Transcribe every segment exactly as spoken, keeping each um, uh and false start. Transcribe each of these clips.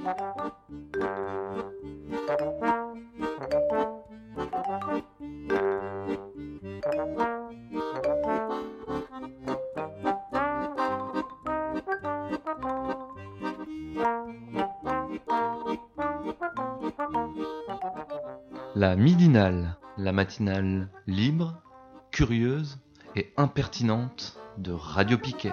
La midinale, la matinale libre, curieuse et impertinente de Radio Piquet.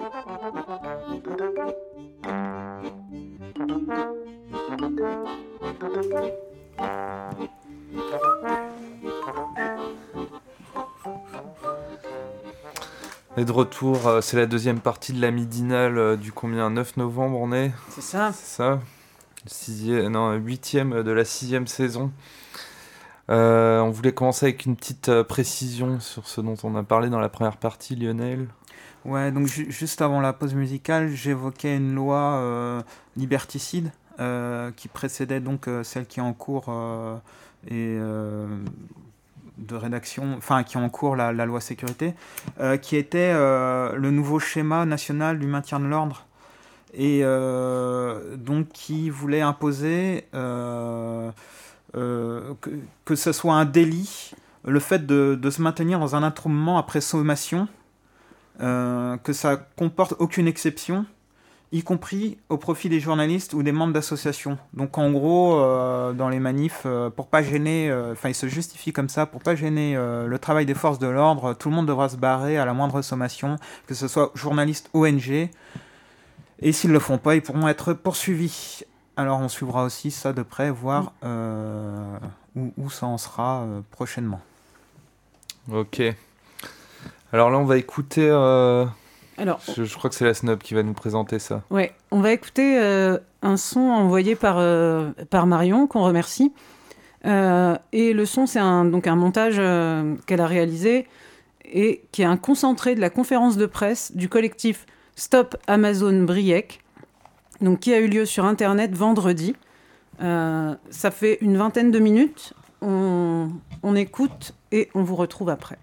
Et de retour, euh, c'est la deuxième partie de la midinale euh, du combien neuf novembre on est. C'est ça. C'est ça. Le sixième, non, huitième de la sixième saison. Euh, on voulait commencer avec une petite euh, précision sur ce dont on a parlé dans la première partie, Lionel. Ouais, donc ju- juste avant la pause musicale, j'évoquais une loi euh, liberticide euh, qui précédait donc euh, celle qui est en cours euh, et euh, de rédaction, enfin qui est en cours la, la loi sécurité, euh, qui était euh, le nouveau schéma national du maintien de l'ordre et euh, donc qui voulait imposer euh, euh, que, que ce soit un délit le fait de, de se maintenir dans un attroupement après sommation. Euh, que ça comporte aucune exception, y compris au profit des journalistes ou des membres d'associations. Donc en gros, euh, dans les manifs, euh, pour pas gêner, enfin euh, il se justifie comme ça, pour pas gêner euh, le travail des forces de l'ordre, tout le monde devra se barrer à la moindre sommation, que ce soit journaliste, O N G, et s'ils le font pas, ils pourront être poursuivis. Alors on suivra aussi ça de près, voir euh, où, où ça en sera euh, prochainement. Ok. Alors là, on va écouter... Euh... Alors, je, je crois que c'est la Snob qui va nous présenter ça. Ouais, on va écouter euh, un son envoyé par, euh, par Marion, qu'on remercie. Euh, et le son, c'est un, donc un montage euh, qu'elle a réalisé et qui est un concentré de la conférence de presse du collectif Stop Amazon Briec, donc qui a eu lieu sur Internet vendredi. Euh, ça fait une vingtaine de minutes. On, on écoute et on vous retrouve après.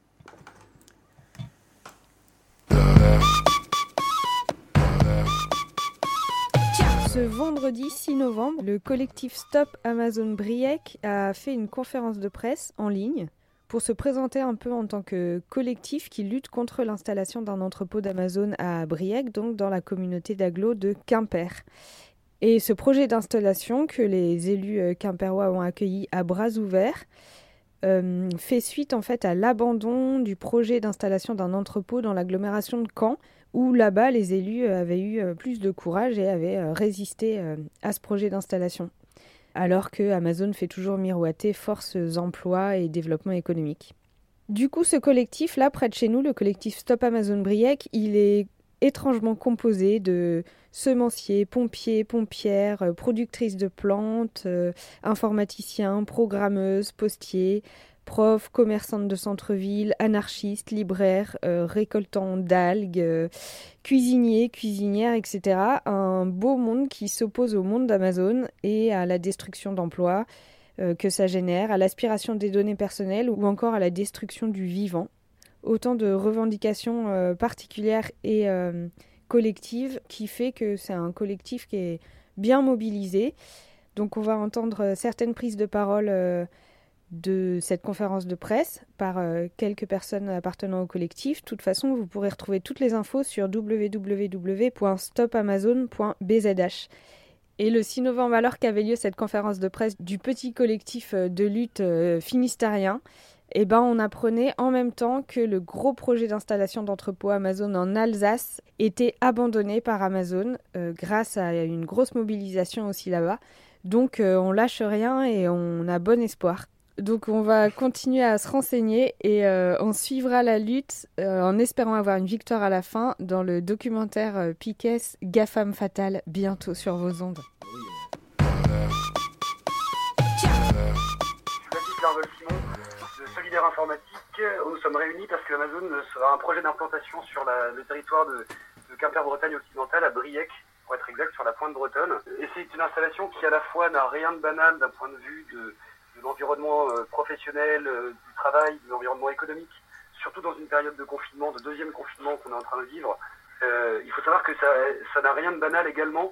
Ce vendredi six novembre, le collectif Stop Amazon Briec a fait une conférence de presse en ligne pour se présenter un peu en tant que collectif qui lutte contre l'installation d'un entrepôt d'Amazon à Briec, donc dans la communauté d'agglo de Quimper. Et ce projet d'installation que les élus quimpérois ont accueilli à bras ouverts euh, fait suite en fait à l'abandon du projet d'installation d'un entrepôt dans l'agglomération de Caen, où là-bas les élus avaient eu plus de courage et avaient résisté à ce projet d'installation. Alors que Amazon fait toujours miroiter forces, emploi et développement économique. Du coup, ce collectif-là, près de chez nous, le collectif Stop Amazon Briec, il est étrangement composé de semenciers, pompiers, pompières, productrices de plantes, euh, informaticiens, programmeuses, postiers, profs, commerçantes de centre-ville, anarchistes, libraires, euh, récoltants d'algues, euh, cuisiniers, cuisinières, et cetera. Un beau monde qui s'oppose au monde d'Amazon et à la destruction d'emplois euh, que ça génère, à l'aspiration des données personnelles ou encore à la destruction du vivant. Autant de revendications euh, particulières et euh, collectives qui fait que c'est un collectif qui est bien mobilisé. Donc on va entendre certaines prises de parole euh, de cette conférence de presse par euh, quelques personnes appartenant au collectif. De toute façon, vous pourrez retrouver toutes les infos sur w w w point stop amazon point b z h. Et le six novembre, alors qu'avait lieu cette conférence de presse du petit collectif de lutte euh, finistérien, eh ben, on apprenait en même temps que le gros projet d'installation d'entrepôt Amazon en Alsace était abandonné par Amazon euh, grâce à une grosse mobilisation aussi là-bas. Donc euh, on lâche rien et on a bon espoir. Donc on va continuer à se renseigner et euh, on suivra la lutte euh, en espérant avoir une victoire à la fin dans le documentaire euh, Piquet GAFAM Fatale, bientôt sur vos ondes. Solidaire Informatique, où nous sommes réunis parce que Amazon sera un projet d'implantation sur la, le territoire de, de Quimper-Bretagne occidentale, à Briec, pour être exact, sur la pointe bretonne. Et c'est une installation qui à la fois n'a rien de banal d'un point de vue de, de l'environnement euh, professionnel, euh, du travail, de l'environnement économique, surtout dans une période de confinement, de deuxième confinement qu'on est en train de vivre. Euh, il faut savoir que ça, ça n'a rien de banal également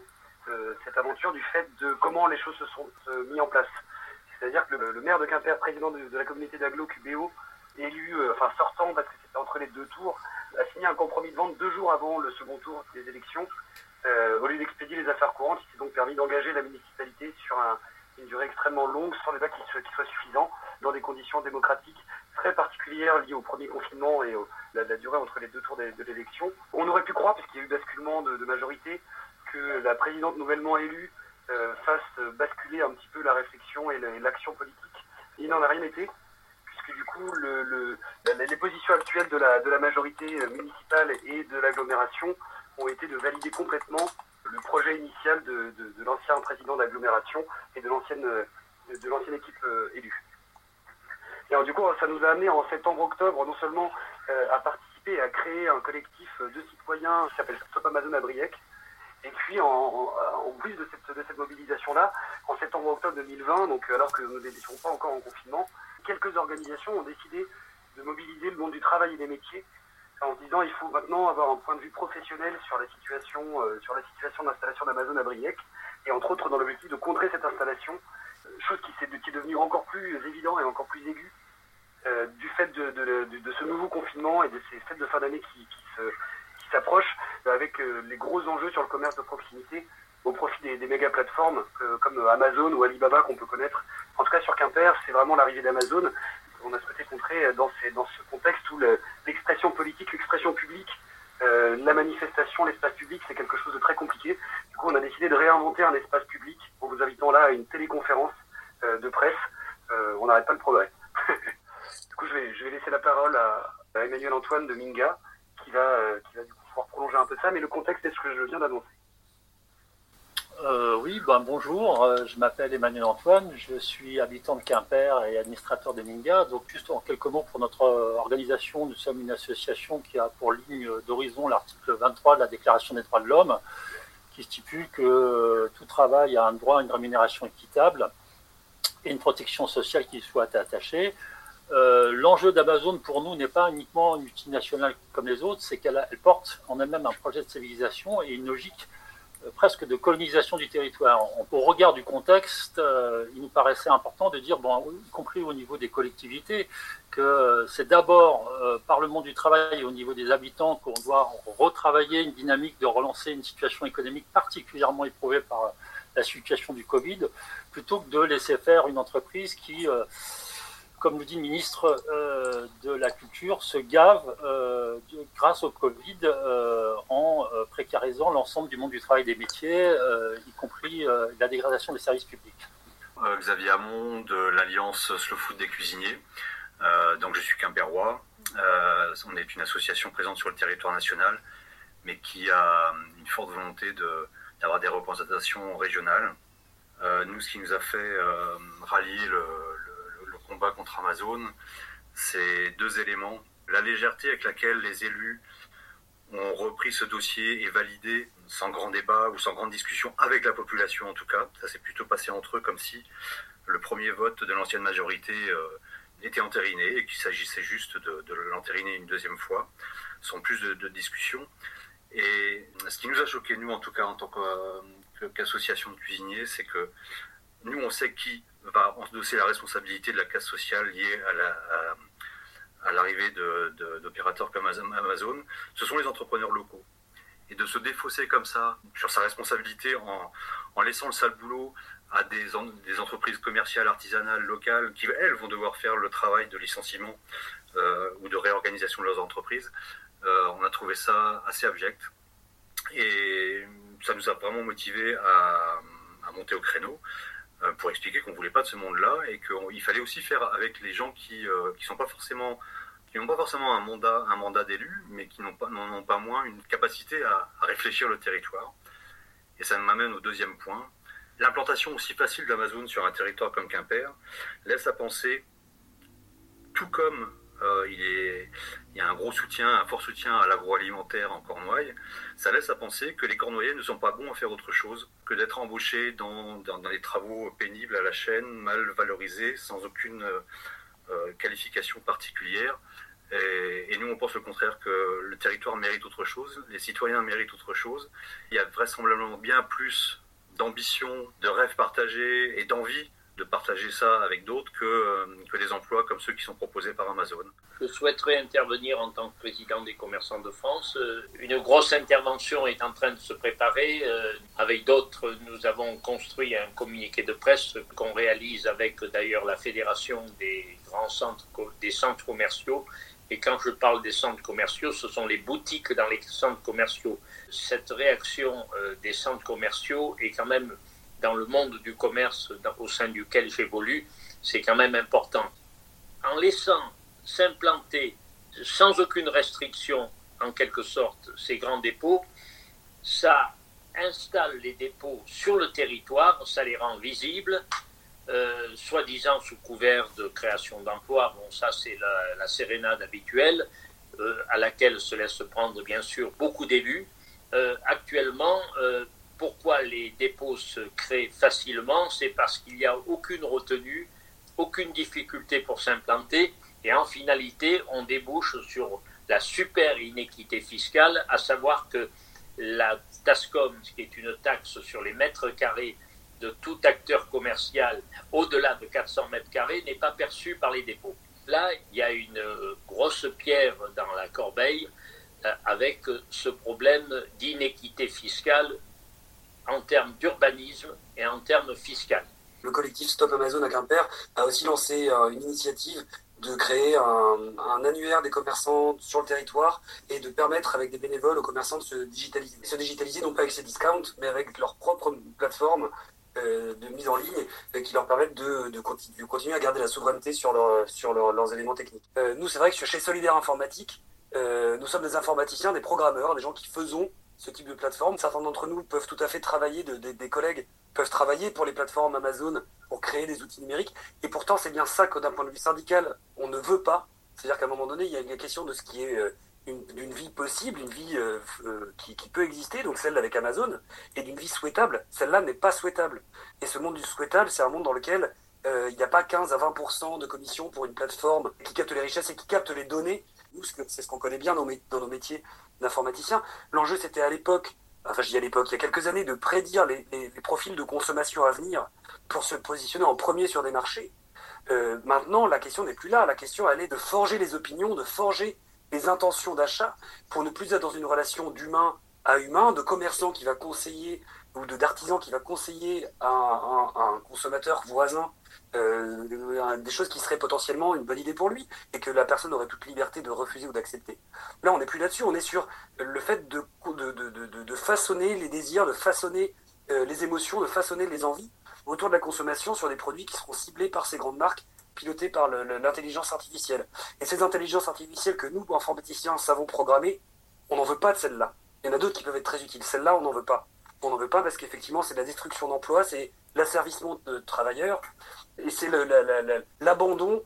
cette, cette aventure du fait de comment les choses se sont euh, mises en place. C'est-à-dire que le, le maire de Quimper, président de, de la communauté d'agglo Q B O, élu, euh, enfin sortant parce que c'était entre les deux tours, a signé un compromis de vente deux jours avant le second tour des élections. Euh, au lieu d'expédier les affaires courantes, il s'est donc permis d'engager la municipalité sur un, une durée extrêmement longue, sans débat qui, qui soit suffisant, dans des conditions démocratiques très particulières liées au premier confinement et au, la, la durée entre les deux tours de, de l'élection. On aurait pu croire, puisqu'il y a eu basculement de, de majorité, que la présidente nouvellement élue euh, fasse basculer un petit peu la réflexion et, le, et l'action politique. Il n'en a rien été, puisque du coup, le, le, la, les positions actuelles de la, de la majorité municipale et de l'agglomération ont été de valider complètement le projet initial de, de, de l'ancien président d'agglomération et de l'ancienne, de l'ancienne équipe euh, élue. Et alors, du coup, ça nous a amené en septembre-octobre non seulement euh, à participer et à créer un collectif de citoyens qui s'appelle Stop Amazon à Briec, et puis en, en, en plus de cette, de cette mobilisation-là, en septembre-octobre deux mille vingt, donc alors que nous n'étions pas encore en confinement, quelques organisations ont décidé de mobiliser le monde du travail et des métiers en se disant il faut maintenant avoir un point de vue professionnel sur la situation, euh, sur la situation d'installation d'Amazon à Briec, et entre autres dans l'objectif de contrer cette installation, euh, chose qui, qui est devenue encore plus évidente et encore plus aiguë euh, du fait de, de, de, de ce nouveau confinement et de ces fêtes de fin d'année qui, qui, se, qui s'approchent, euh, avec euh, les gros enjeux sur le commerce de proximité au profit des, des méga plateformes euh, comme Amazon ou Alibaba qu'on peut connaître. En tout cas sur Quimper, c'est vraiment l'arrivée d'Amazon. On a souhaité contrer dans, ces, dans ce contexte où le, l'expression politique, l'expression publique, euh, la manifestation, l'espace public, c'est quelque chose de très compliqué. Du coup, on a décidé de réinventer un espace public en vous invitant là à une téléconférence euh, de presse. Euh, on n'arrête pas le progrès. Du coup, je vais, je vais laisser la parole à, à Emmanuel Antoine de Minga, qui va, euh, qui va du coup pouvoir prolonger un peu ça, mais le contexte est ce que je viens d'annoncer. Euh, oui, ben bonjour, euh, je m'appelle Emmanuel Antoine, je suis habitant de Quimper et administrateur de Minga. Donc juste en quelques mots pour notre organisation, nous sommes une association qui a pour ligne d'horizon l'article vingt-trois de la Déclaration des droits de l'homme, qui stipule que euh, tout travail a un droit à une rémunération équitable et une protection sociale qui soit attachée. Euh, l'enjeu d'Amazon pour nous n'est pas uniquement une multinationale comme les autres, c'est qu'elle a, elle porte en elle-même un projet de civilisation et une logique presque de colonisation du territoire. Au regard du contexte, euh, il nous paraissait important de dire, bon, y compris au niveau des collectivités, que c'est d'abord euh, par le monde du travail et au niveau des habitants qu'on doit retravailler une dynamique de relancer une situation économique particulièrement éprouvée par la situation du Covid, plutôt que de laisser faire une entreprise qui, euh, comme le dit le ministre euh, de la Culture, se gave euh, grâce au Covid euh, en euh, précarisant l'ensemble du monde du travail et des métiers, euh, y compris euh, la dégradation des services publics. Euh, Xavier Hamon de l'Alliance Slow Food des cuisiniers. Euh, donc je suis quimpérois. Euh, on est une association présente sur le territoire national, mais qui a une forte volonté de, d'avoir des représentations régionales. Euh, nous, ce qui nous a fait euh, rallier le, le, le combat contre Amazon, c'est deux éléments. La légèreté avec laquelle les élus ont repris ce dossier et validé sans grand débat ou sans grande discussion avec la population en tout cas. Ça s'est plutôt passé entre eux comme si le premier vote de l'ancienne majorité euh, était entériné et qu'il s'agissait juste de, de l'entériner une deuxième fois, sans plus de, de discussion. Et ce qui nous a choqué, nous en tout cas en tant que, qu'association de cuisiniers, c'est que nous on sait qui va endosser la responsabilité de la casse sociale liée à la... À, à l'arrivée de, de, d'opérateurs comme Amazon, ce sont les entrepreneurs locaux. Et de se défausser comme ça sur sa responsabilité en, en laissant le sale boulot à des, en, des entreprises commerciales, artisanales, locales, qui, elles, vont devoir faire le travail de licenciement euh, ou de réorganisation de leurs entreprises, euh, on a trouvé ça assez abject. Et ça nous a vraiment motivés à, à monter au créneau, pour expliquer qu'on ne voulait pas de ce monde-là et qu'il fallait aussi faire avec les gens qui euh, qui sont pas forcément qui n'ont pas forcément un mandat un mandat d'élu, mais qui n'ont pas n'en ont pas moins une capacité à, à réfléchir le territoire. Et ça m'amène au deuxième point. L'implantation aussi facile d'Amazon sur un territoire comme Quimper laisse à penser, tout comme euh, il, est, il y a un gros soutien, un fort soutien à l'agroalimentaire en Cornouailles, ça laisse à penser que les Cornouaillais ne sont pas bons à faire autre chose que d'être embauchés dans, dans, dans des travaux pénibles à la chaîne, mal valorisés, sans aucune euh, qualification particulière. Et, et nous, on pense au contraire que le territoire mérite autre chose, les citoyens méritent autre chose. Il y a vraisemblablement bien plus d'ambition, de rêve partagé et d'envie de partager ça avec d'autres que, euh, que des emplois comme ceux qui sont proposés par Amazon. Je souhaiterais intervenir en tant que président des commerçants de France. Une grosse intervention est en train de se préparer. Avec d'autres, nous avons construit un communiqué de presse qu'on réalise avec d'ailleurs la Fédération des grands centres, des centres commerciaux. Et quand je parle des centres commerciaux, ce sont les boutiques dans les centres commerciaux. Cette réaction des centres commerciaux est quand même, dans le monde du commerce au sein duquel j'évolue, c'est quand même important. En laissant s'implanter sans aucune restriction, en quelque sorte, ces grands dépôts, ça installe les dépôts sur le territoire, ça les rend visibles, euh, soi-disant sous couvert de création d'emplois. Bon, ça c'est la, la sérénade habituelle, euh, à laquelle se laissent prendre bien sûr beaucoup d'élus. Euh, actuellement, euh, pourquoi les dépôts se créent facilement? C'est parce qu'il n'y a aucune retenue, aucune difficulté pour s'implanter, et en finalité, on débouche sur la super inéquité fiscale, à savoir que la TASCOM, qui est une taxe sur les mètres carrés de tout acteur commercial au-delà de quatre cents mètres carrés, n'est pas perçue par les dépôts. Là, il y a une grosse pierre dans la corbeille euh, avec ce problème d'inéquité fiscale en termes d'urbanisme et en termes fiscaux. Le collectif Stop Amazon à Quimper a aussi lancé euh, une initiative de créer un, un annuaire des commerçants sur le territoire et de permettre avec des bénévoles aux commerçants de se digitaliser. Se digitaliser non pas avec ces discounts, mais avec leur propre plateforme euh, de mise en ligne euh, qui leur permettent de, de, continu, de continuer à garder la souveraineté sur, leur, sur leur, leurs éléments techniques. Euh, nous, c'est vrai que chez Solidaire Informatique, euh, nous sommes des informaticiens, des programmeurs, des gens qui faisons ce type de plateforme. Certains d'entre nous peuvent tout à fait travailler, de, de, des collègues peuvent travailler pour les plateformes Amazon pour créer des outils numériques. Et pourtant, c'est bien ça que d'un point de vue syndical, on ne veut pas. C'est-à-dire qu'à un moment donné, il y a une question de ce qui est euh, une, d'une vie possible, une vie euh, euh, qui, qui peut exister, donc celle avec Amazon, et d'une vie souhaitable. Celle-là n'est pas souhaitable. Et ce monde du souhaitable, c'est un monde dans lequel euh, il n'y a pas quinze à vingt pour cent de commissions pour une plateforme qui capte les richesses et qui capte les données. Nous, c'est ce qu'on connaît bien dans nos, dans nos métiers d'informaticiens. L'enjeu, c'était à l'époque, enfin je dis à l'époque, il y a quelques années, de prédire les, les, les profils de consommation à venir pour se positionner en premier sur des marchés. Euh, maintenant, la question n'est plus là. La question, elle est de forger les opinions, de forger les intentions d'achat pour ne plus être dans une relation d'humain à humain, de commerçant qui va conseiller ou de d'artisan qui va conseiller à un, à un consommateur voisin euh, des choses qui seraient potentiellement une bonne idée pour lui et que la personne aurait toute liberté de refuser ou d'accepter. Là, on n'est plus là-dessus. On est sur le fait de, de, de, de, de façonner les désirs, de façonner euh, les émotions, de façonner les envies autour de la consommation sur des produits qui seront ciblés par ces grandes marques pilotées par le, le, l'intelligence artificielle. Et ces intelligences artificielles que nous, informaticiens, savons programmer, on n'en veut pas de celles-là. Il y en a d'autres qui peuvent être très utiles. Celles-là, on n'en veut pas. On n'en veut pas parce qu'effectivement, c'est de la destruction d'emplois, c'est l'asservissement de travailleurs, et c'est le, la, la, la, l'abandon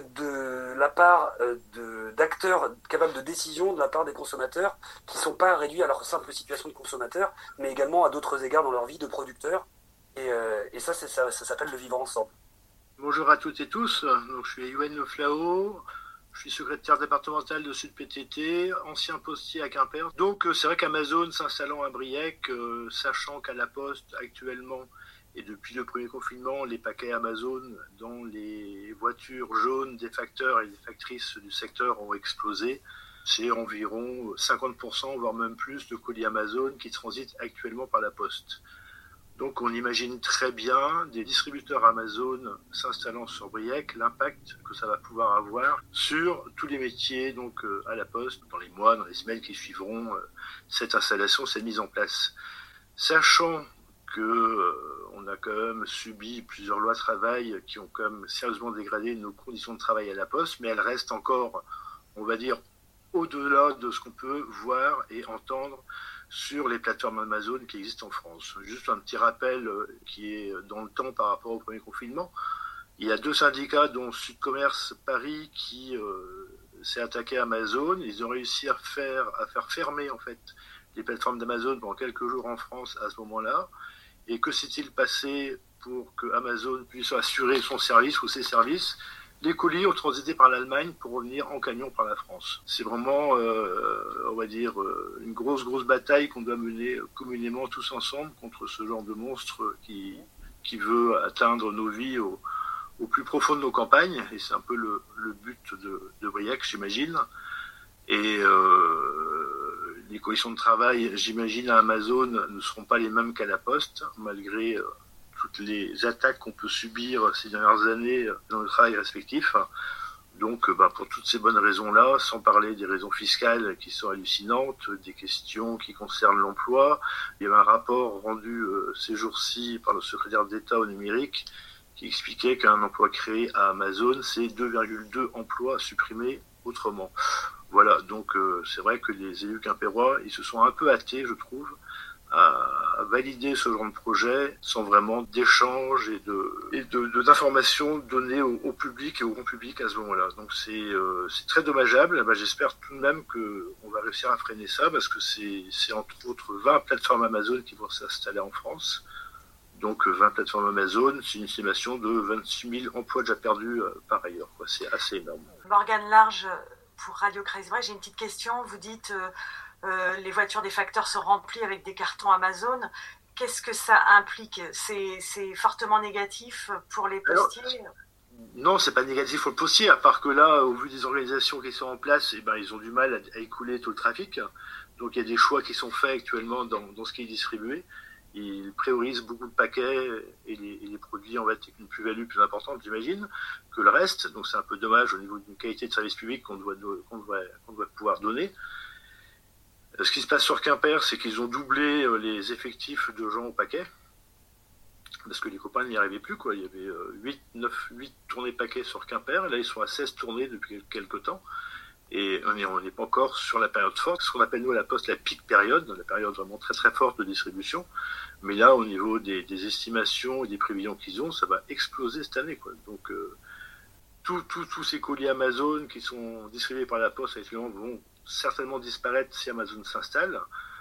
de la part de, d'acteurs capables de décision de la part des consommateurs qui ne sont pas réduits à leur simple situation de consommateurs, mais également à d'autres égards dans leur vie de producteurs. Et, euh, et ça, c'est, ça, ça s'appelle le vivre ensemble. Bonjour à toutes et tous. Donc, je suis Yoann Leflao. Je suis secrétaire départemental de Sud P T T, ancien postier à Quimper. Donc c'est vrai qu'Amazon s'installant à Briec, euh, sachant qu'à la Poste actuellement, et depuis le premier confinement, les paquets Amazon dans les voitures jaunes des facteurs et des factrices du secteur ont explosé. C'est environ cinquante pour cent, voire même plus, de colis Amazon qui transitent actuellement par la Poste. Donc on imagine très bien des distributeurs Amazon s'installant sur Briec, l'impact que ça va pouvoir avoir sur tous les métiers donc euh, à la Poste, dans les mois, dans les semaines qui suivront euh, cette installation, cette mise en place. Sachant que euh, on a quand même subi plusieurs lois de travail qui ont quand même sérieusement dégradé nos conditions de travail à la Poste, mais elles restent encore, on va dire, au-delà de ce qu'on peut voir et entendre sur les plateformes Amazon qui existent en France. Juste un petit rappel qui est dans le temps par rapport au premier confinement. Il y a deux syndicats, dont Sud Commerce Paris, qui euh, s'est attaqué à Amazon. Ils ont réussi à faire, à faire fermer en fait les plateformes d'Amazon pendant quelques jours en France à ce moment-là. Et que s'est-il passé pour que Amazon puisse assurer son service ou ses services? les colis ont transité par l'Allemagne pour revenir en camion par la France. C'est vraiment, euh, on va dire, une grosse, grosse bataille qu'on doit mener communément tous ensemble contre ce genre de monstre qui, qui veut atteindre nos vies au, au plus profond de nos campagnes. Et c'est un peu le, le but de, de Briac, j'imagine. Et euh, les conditions de travail, j'imagine, à Amazon ne seront pas les mêmes qu'à la Poste, malgré... Euh, toutes les attaques qu'on peut subir ces dernières années dans le travail respectif. Donc, bah, pour toutes ces bonnes raisons-là, sans parler des raisons fiscales qui sont hallucinantes, des questions qui concernent l'emploi, il y avait un rapport rendu euh, ces jours-ci par le secrétaire d'État au numérique qui expliquait qu'un emploi créé à Amazon, c'est deux virgule deux emplois supprimés autrement. Voilà, donc euh, c'est vrai que les élus quimpérois, ils se sont un peu hâtés, je trouve, à valider ce genre de projet sans vraiment d'échanges et de et de, de d'informations données au, au public et au grand public à ce moment-là. Donc c'est euh, c'est très dommageable. Ben, j'espère tout de même que on va réussir à freiner ça parce que c'est c'est entre autres vingt plateformes Amazon qui vont s'installer en France. Donc vingt plateformes Amazon, c'est une estimation de vingt-six mille emplois déjà perdus euh, par ailleurs, quoi. C'est assez énorme. Morgane Large pour Radio Kreisbrecht, j'ai une petite question. Vous dites euh, Euh, les voitures des facteurs sont remplies avec des cartons Amazon. Qu'est-ce que ça implique ? c'est, c'est fortement négatif pour les postiers ? Alors, non, c'est pas négatif pour le postier, à part que là, au vu des organisations qui sont en place, eh ben, ils ont du mal à, à écouler tout le trafic. Donc il y a des choix qui sont faits actuellement dans, dans ce qui est distribué. Ils priorisent beaucoup de paquets et les, et les produits en fait avec une plus-value plus importante, j'imagine, que le reste. Donc c'est un peu dommage au niveau d'une qualité de service public qu'on doit, qu'on doit, qu'on doit pouvoir donner. Ce qui se passe sur Quimper, c'est qu'ils ont doublé les effectifs de gens au paquet, parce que les copains n'y arrivaient plus, quoi. Il y avait huit, neuf, huit tournées paquets sur Quimper, et là ils sont à seize tournées depuis quelques temps, et on n'est on n'est pas encore sur la période forte, ce qu'on appelle nous à la Poste la peak période, la période vraiment très très forte de distribution, mais là au niveau des, des estimations et des prévisions qu'ils ont, ça va exploser cette année, quoi. Donc euh, tous tout, tout ces colis Amazon qui sont distribués par la Poste actuellement vont certainement disparaître si Amazon s'installe.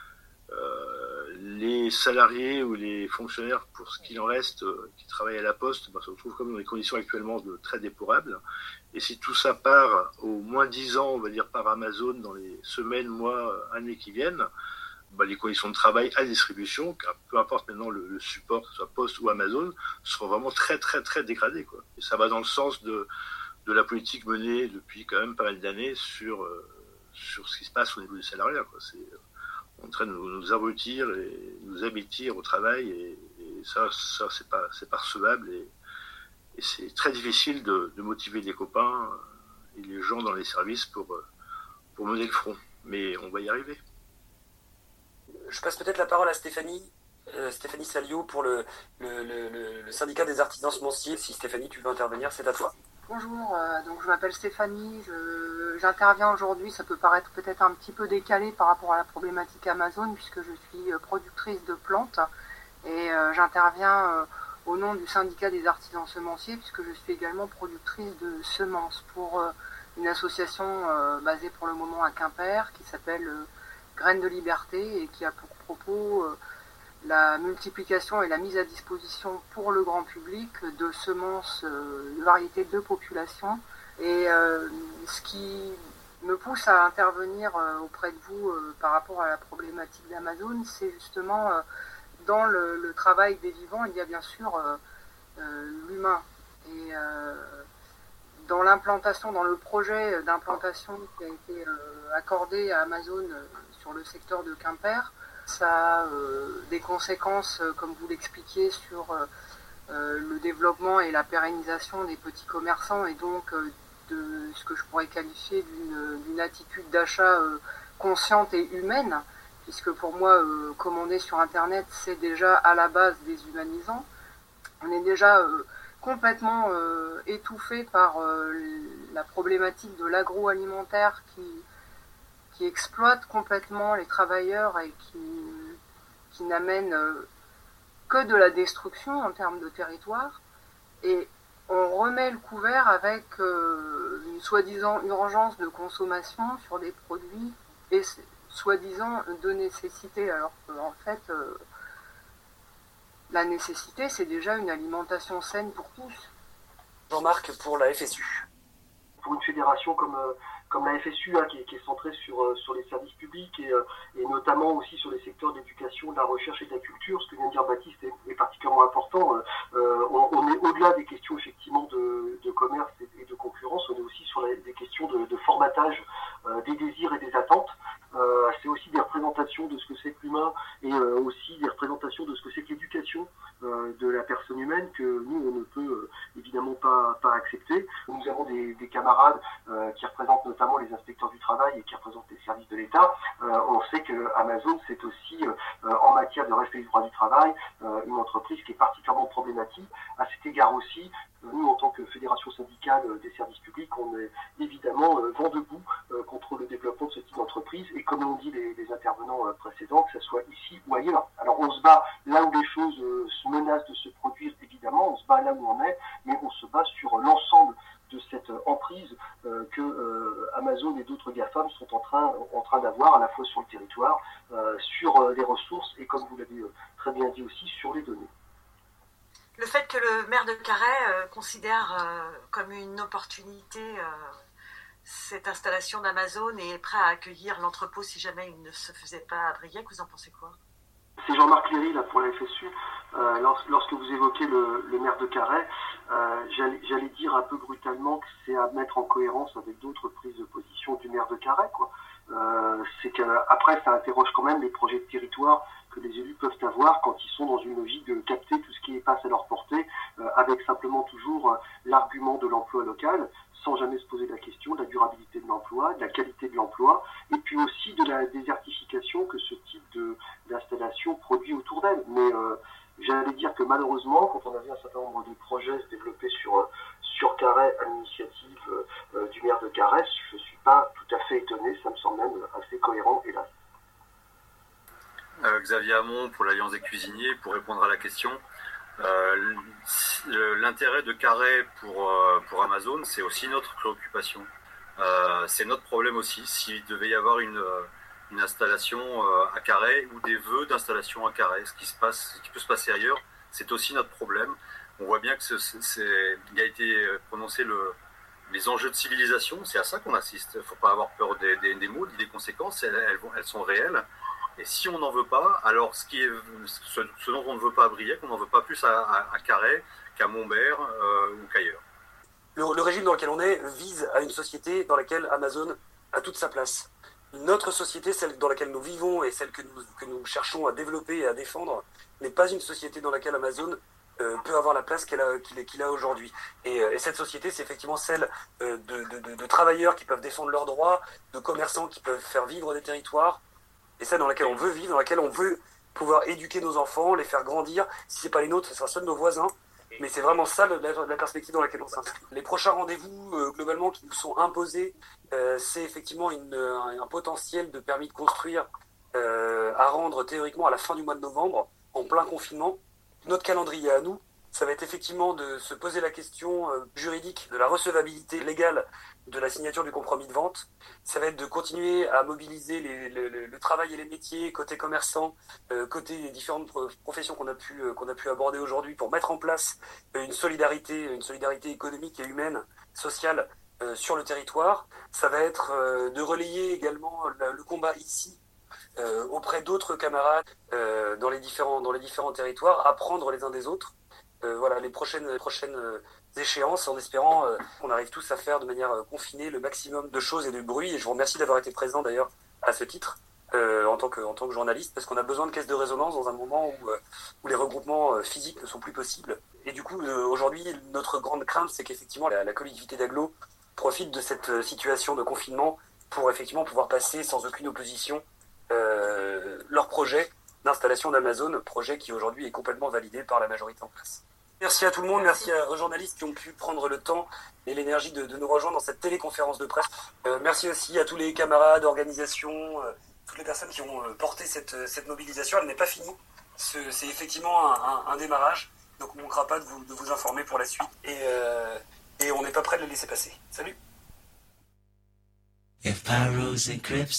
Euh, les salariés ou les fonctionnaires, pour ce qu'il en reste, euh, qui travaillent à la Poste, ben, se retrouvent comme dans des conditions actuellement de très déplorables. Et si tout ça part au moins dix ans, on va dire, par Amazon dans les semaines, mois, années qui viennent, ben, les conditions de travail à distribution, peu importe maintenant le, le support, que ce soit Poste ou Amazon, seront vraiment très très très dégradées, quoi. Et ça va dans le sens de, de la politique menée depuis quand même pas mal d'années sur... Euh, sur ce qui se passe au niveau du salariat, quoi. C'est, on est en train de nous, nous abrutir et nous habituer au travail, et, et ça, ça c'est pas, c'est pas recevable, et, et c'est très difficile de, de motiver les copains et les gens dans les services pour, pour mener le front. Mais on va y arriver. Je passe peut-être la parole à Stéphanie, euh, Stéphanie Salio pour le, le, le, le syndicat des artisans semenciers. Si Stéphanie, tu veux intervenir, c'est à toi. Bonjour, euh, donc je m'appelle Stéphanie, je, j'interviens aujourd'hui, ça peut paraître peut-être un petit peu décalé par rapport à la problématique Amazon puisque je suis productrice de plantes et euh, j'interviens euh, au nom du syndicat des artisans semenciers puisque je suis également productrice de semences pour euh, une association euh, basée pour le moment à Quimper qui s'appelle euh, Graines de Liberté et qui a pour propos euh, la multiplication et la mise à disposition pour le grand public de semences euh, de variétés de population. Et euh, ce qui me pousse à intervenir euh, auprès de vous euh, par rapport à la problématique d'Amazon, c'est justement euh, dans le, le travail des vivants, il y a bien sûr euh, euh, l'humain. Et euh, dans l'implantation, dans le projet d'implantation qui a été euh, accordé à Amazon euh, sur le secteur de Quimper, ça a euh, des conséquences, euh, comme vous l'expliquiez, sur euh, euh, le développement et la pérennisation des petits commerçants et donc euh, de ce que je pourrais qualifier d'une, d'une attitude d'achat euh, consciente et humaine, puisque pour moi, euh, commander sur Internet, c'est déjà à la base déshumanisant. On est déjà euh, complètement euh, étouffé par euh, la problématique de l'agroalimentaire qui qui exploite complètement les travailleurs et qui, qui n'amène euh, que de la destruction en termes de territoire. Et on remet le couvert avec euh, une soi-disant urgence de consommation sur des produits et soi-disant de nécessité, alors qu'en fait, euh, la nécessité, c'est déjà une alimentation saine pour tous. Jean-Marc pour la F S U. Pour une fédération comme, euh, comme la F S U, hein, qui, est, qui est centrée sur, euh, sur les services publics et, euh, et notamment aussi sur les secteurs de l'éducation, de la recherche et de la culture, ce que vient de dire Baptiste est, est particulièrement important. Euh, on, on est au-delà des questions effectivement de, de commerce et, et de concurrence, on est aussi sur la, des questions de, de formatage euh, des désirs et des attentes. Euh, c'est aussi des représentations de ce que c'est que l'humain et euh, aussi des représentations de ce que c'est que l'éducation euh, de la personne humaine que nous, on ne peut euh, évidemment pas, pas accepter. Nous avons des, des camarades euh, qui représentent notamment les inspecteurs du travail et qui représentent les services de l'État. Euh, on sait que Amazon, c'est aussi, euh, en matière de respect du droit du travail, euh, une entreprise qui est particulièrement problématique. À cet égard aussi, nous, en tant que fédération syndicale des services publics, on est évidemment euh, vent debout euh, contre le développement de ce type d'entreprise. Et comme l'ont dit les, les intervenants euh, précédents, que ce soit ici ou ailleurs. Alors on se bat là où les choses euh, se menacent de se produire, évidemment, on se bat là où on est, mais on se bat sur l'ensemble de cette euh, emprise euh, que euh, Amazon et d'autres GAFAM sont en train, en train d'avoir, à la fois sur le territoire, euh, sur euh, les ressources et, comme vous l'avez euh, très bien dit aussi, sur les données. Le fait que le maire de Carhaix euh, considère euh, comme une opportunité euh, cette installation d'Amazon et est prêt à accueillir l'entrepôt si jamais il ne se faisait pas à Briec, vous en pensez quoi? C'est Jean-Marc Léry là, pour la F S U. Euh, lors, lorsque vous évoquez le, le maire de Carhaix, euh, j'allais, j'allais dire un peu brutalement que c'est à mettre en cohérence avec d'autres prises de position du maire de Carhaix, quoi. Euh, c'est qu'après, ça interroge quand même les projets de territoire que les élus peuvent avoir quand ils sont dans une logique de capter tout ce qui passe à leur portée, euh, avec simplement toujours euh, l'argument de l'emploi local, sans jamais se poser la question de la durabilité de l'emploi, de la qualité de l'emploi, et puis aussi de la désertification que ce type de, d'installation produit autour d'elle. Mais euh, j'allais dire que malheureusement, quand on a vu un certain nombre de projets se développer sur, sur Carhaix à l'initiative euh, du maire de Carhaix, je ne suis pas tout à fait étonné, ça me semble même assez cohérent, hélas. Euh, Xavier Hamon pour l'Alliance des cuisiniers, pour répondre à la question. Euh, l'intérêt de Carhaix pour, euh, pour Amazon, c'est aussi notre préoccupation. Euh, c'est notre problème aussi. S'il devait y avoir une, une installation euh, à Carhaix ou des vœux d'installation à Carhaix, ce qui se passe, ce qui peut se passer ailleurs, c'est aussi notre problème. On voit bien que c'est, c'est, il a été prononcé le, les enjeux de civilisation, c'est à ça qu'on assiste. Il ne faut pas avoir peur des, des, des mots, des conséquences, elles, elles, vont, elles sont réelles. Et si on n'en veut pas, alors ce, qui est, ce, ce dont on ne veut pas à Briec, on n'en veut pas plus à, à, à Carhaix qu'à Montbert euh, ou qu'ailleurs. Le, le régime dans lequel on est vise à une société dans laquelle Amazon a toute sa place. Notre société, celle dans laquelle nous vivons et celle que nous, que nous cherchons à développer et à défendre, n'est pas une société dans laquelle Amazon euh, peut avoir la place qu'elle a, qu'il, qu'il a aujourd'hui. Et, et cette société, c'est effectivement celle euh, de, de, de, de travailleurs qui peuvent défendre leurs droits, de commerçants qui peuvent faire vivre des territoires, et celle dans laquelle on veut vivre, dans laquelle on veut pouvoir éduquer nos enfants, les faire grandir. Si c'est pas les nôtres, ce sera ceux de nos voisins. Mais c'est vraiment ça la, la perspective dans laquelle on s'inscrit. Les prochains rendez-vous, euh, globalement, qui nous sont imposés, euh, c'est effectivement une, un, un potentiel de permis de construire euh, à rendre théoriquement à la fin du mois de novembre, en plein confinement. Notre calendrier à nous, ça va être effectivement de se poser la question euh, juridique de la recevabilité légale de la signature du compromis de vente. Ça va être de continuer à mobiliser les, les, le, le travail et les métiers côté commerçant, euh, côté des différentes professions qu'on a pu euh, qu'on a pu aborder aujourd'hui pour mettre en place une solidarité, une solidarité économique et humaine, sociale euh, sur le territoire. Ça va être euh, de relayer également le, le combat ici euh, auprès d'autres camarades euh, dans les différents dans les différents territoires, apprendre les uns des autres. Euh, voilà les prochaines les prochaines euh, échéances, en espérant euh, qu'on arrive tous à faire de manière euh, confinée le maximum de choses et de bruit. Et je vous remercie d'avoir été présent d'ailleurs à ce titre euh, en tant que en tant que journaliste, parce qu'on a besoin de caisses de résonance dans un moment où euh, où les regroupements euh, physiques ne sont plus possibles. Et du coup euh, aujourd'hui notre grande crainte, c'est qu'effectivement la, la collectivité d'agglo profite de cette euh, situation de confinement pour effectivement pouvoir passer sans aucune opposition euh, leur projet d'installation d'Amazon, projet qui aujourd'hui est complètement validé par la majorité en place. Merci à tout le monde, merci aux journalistes qui ont pu prendre le temps et l'énergie de, de nous rejoindre dans cette téléconférence de presse. Euh, merci aussi à tous les camarades, organisations, euh, toutes les personnes qui ont euh, porté cette, cette mobilisation. Elle n'est pas finie, c'est, c'est effectivement un, un, un démarrage, donc on ne manquera pas de vous, de vous informer pour la suite et, euh, et on n'est pas prêt de le laisser passer. Salut. If Pyros and Crips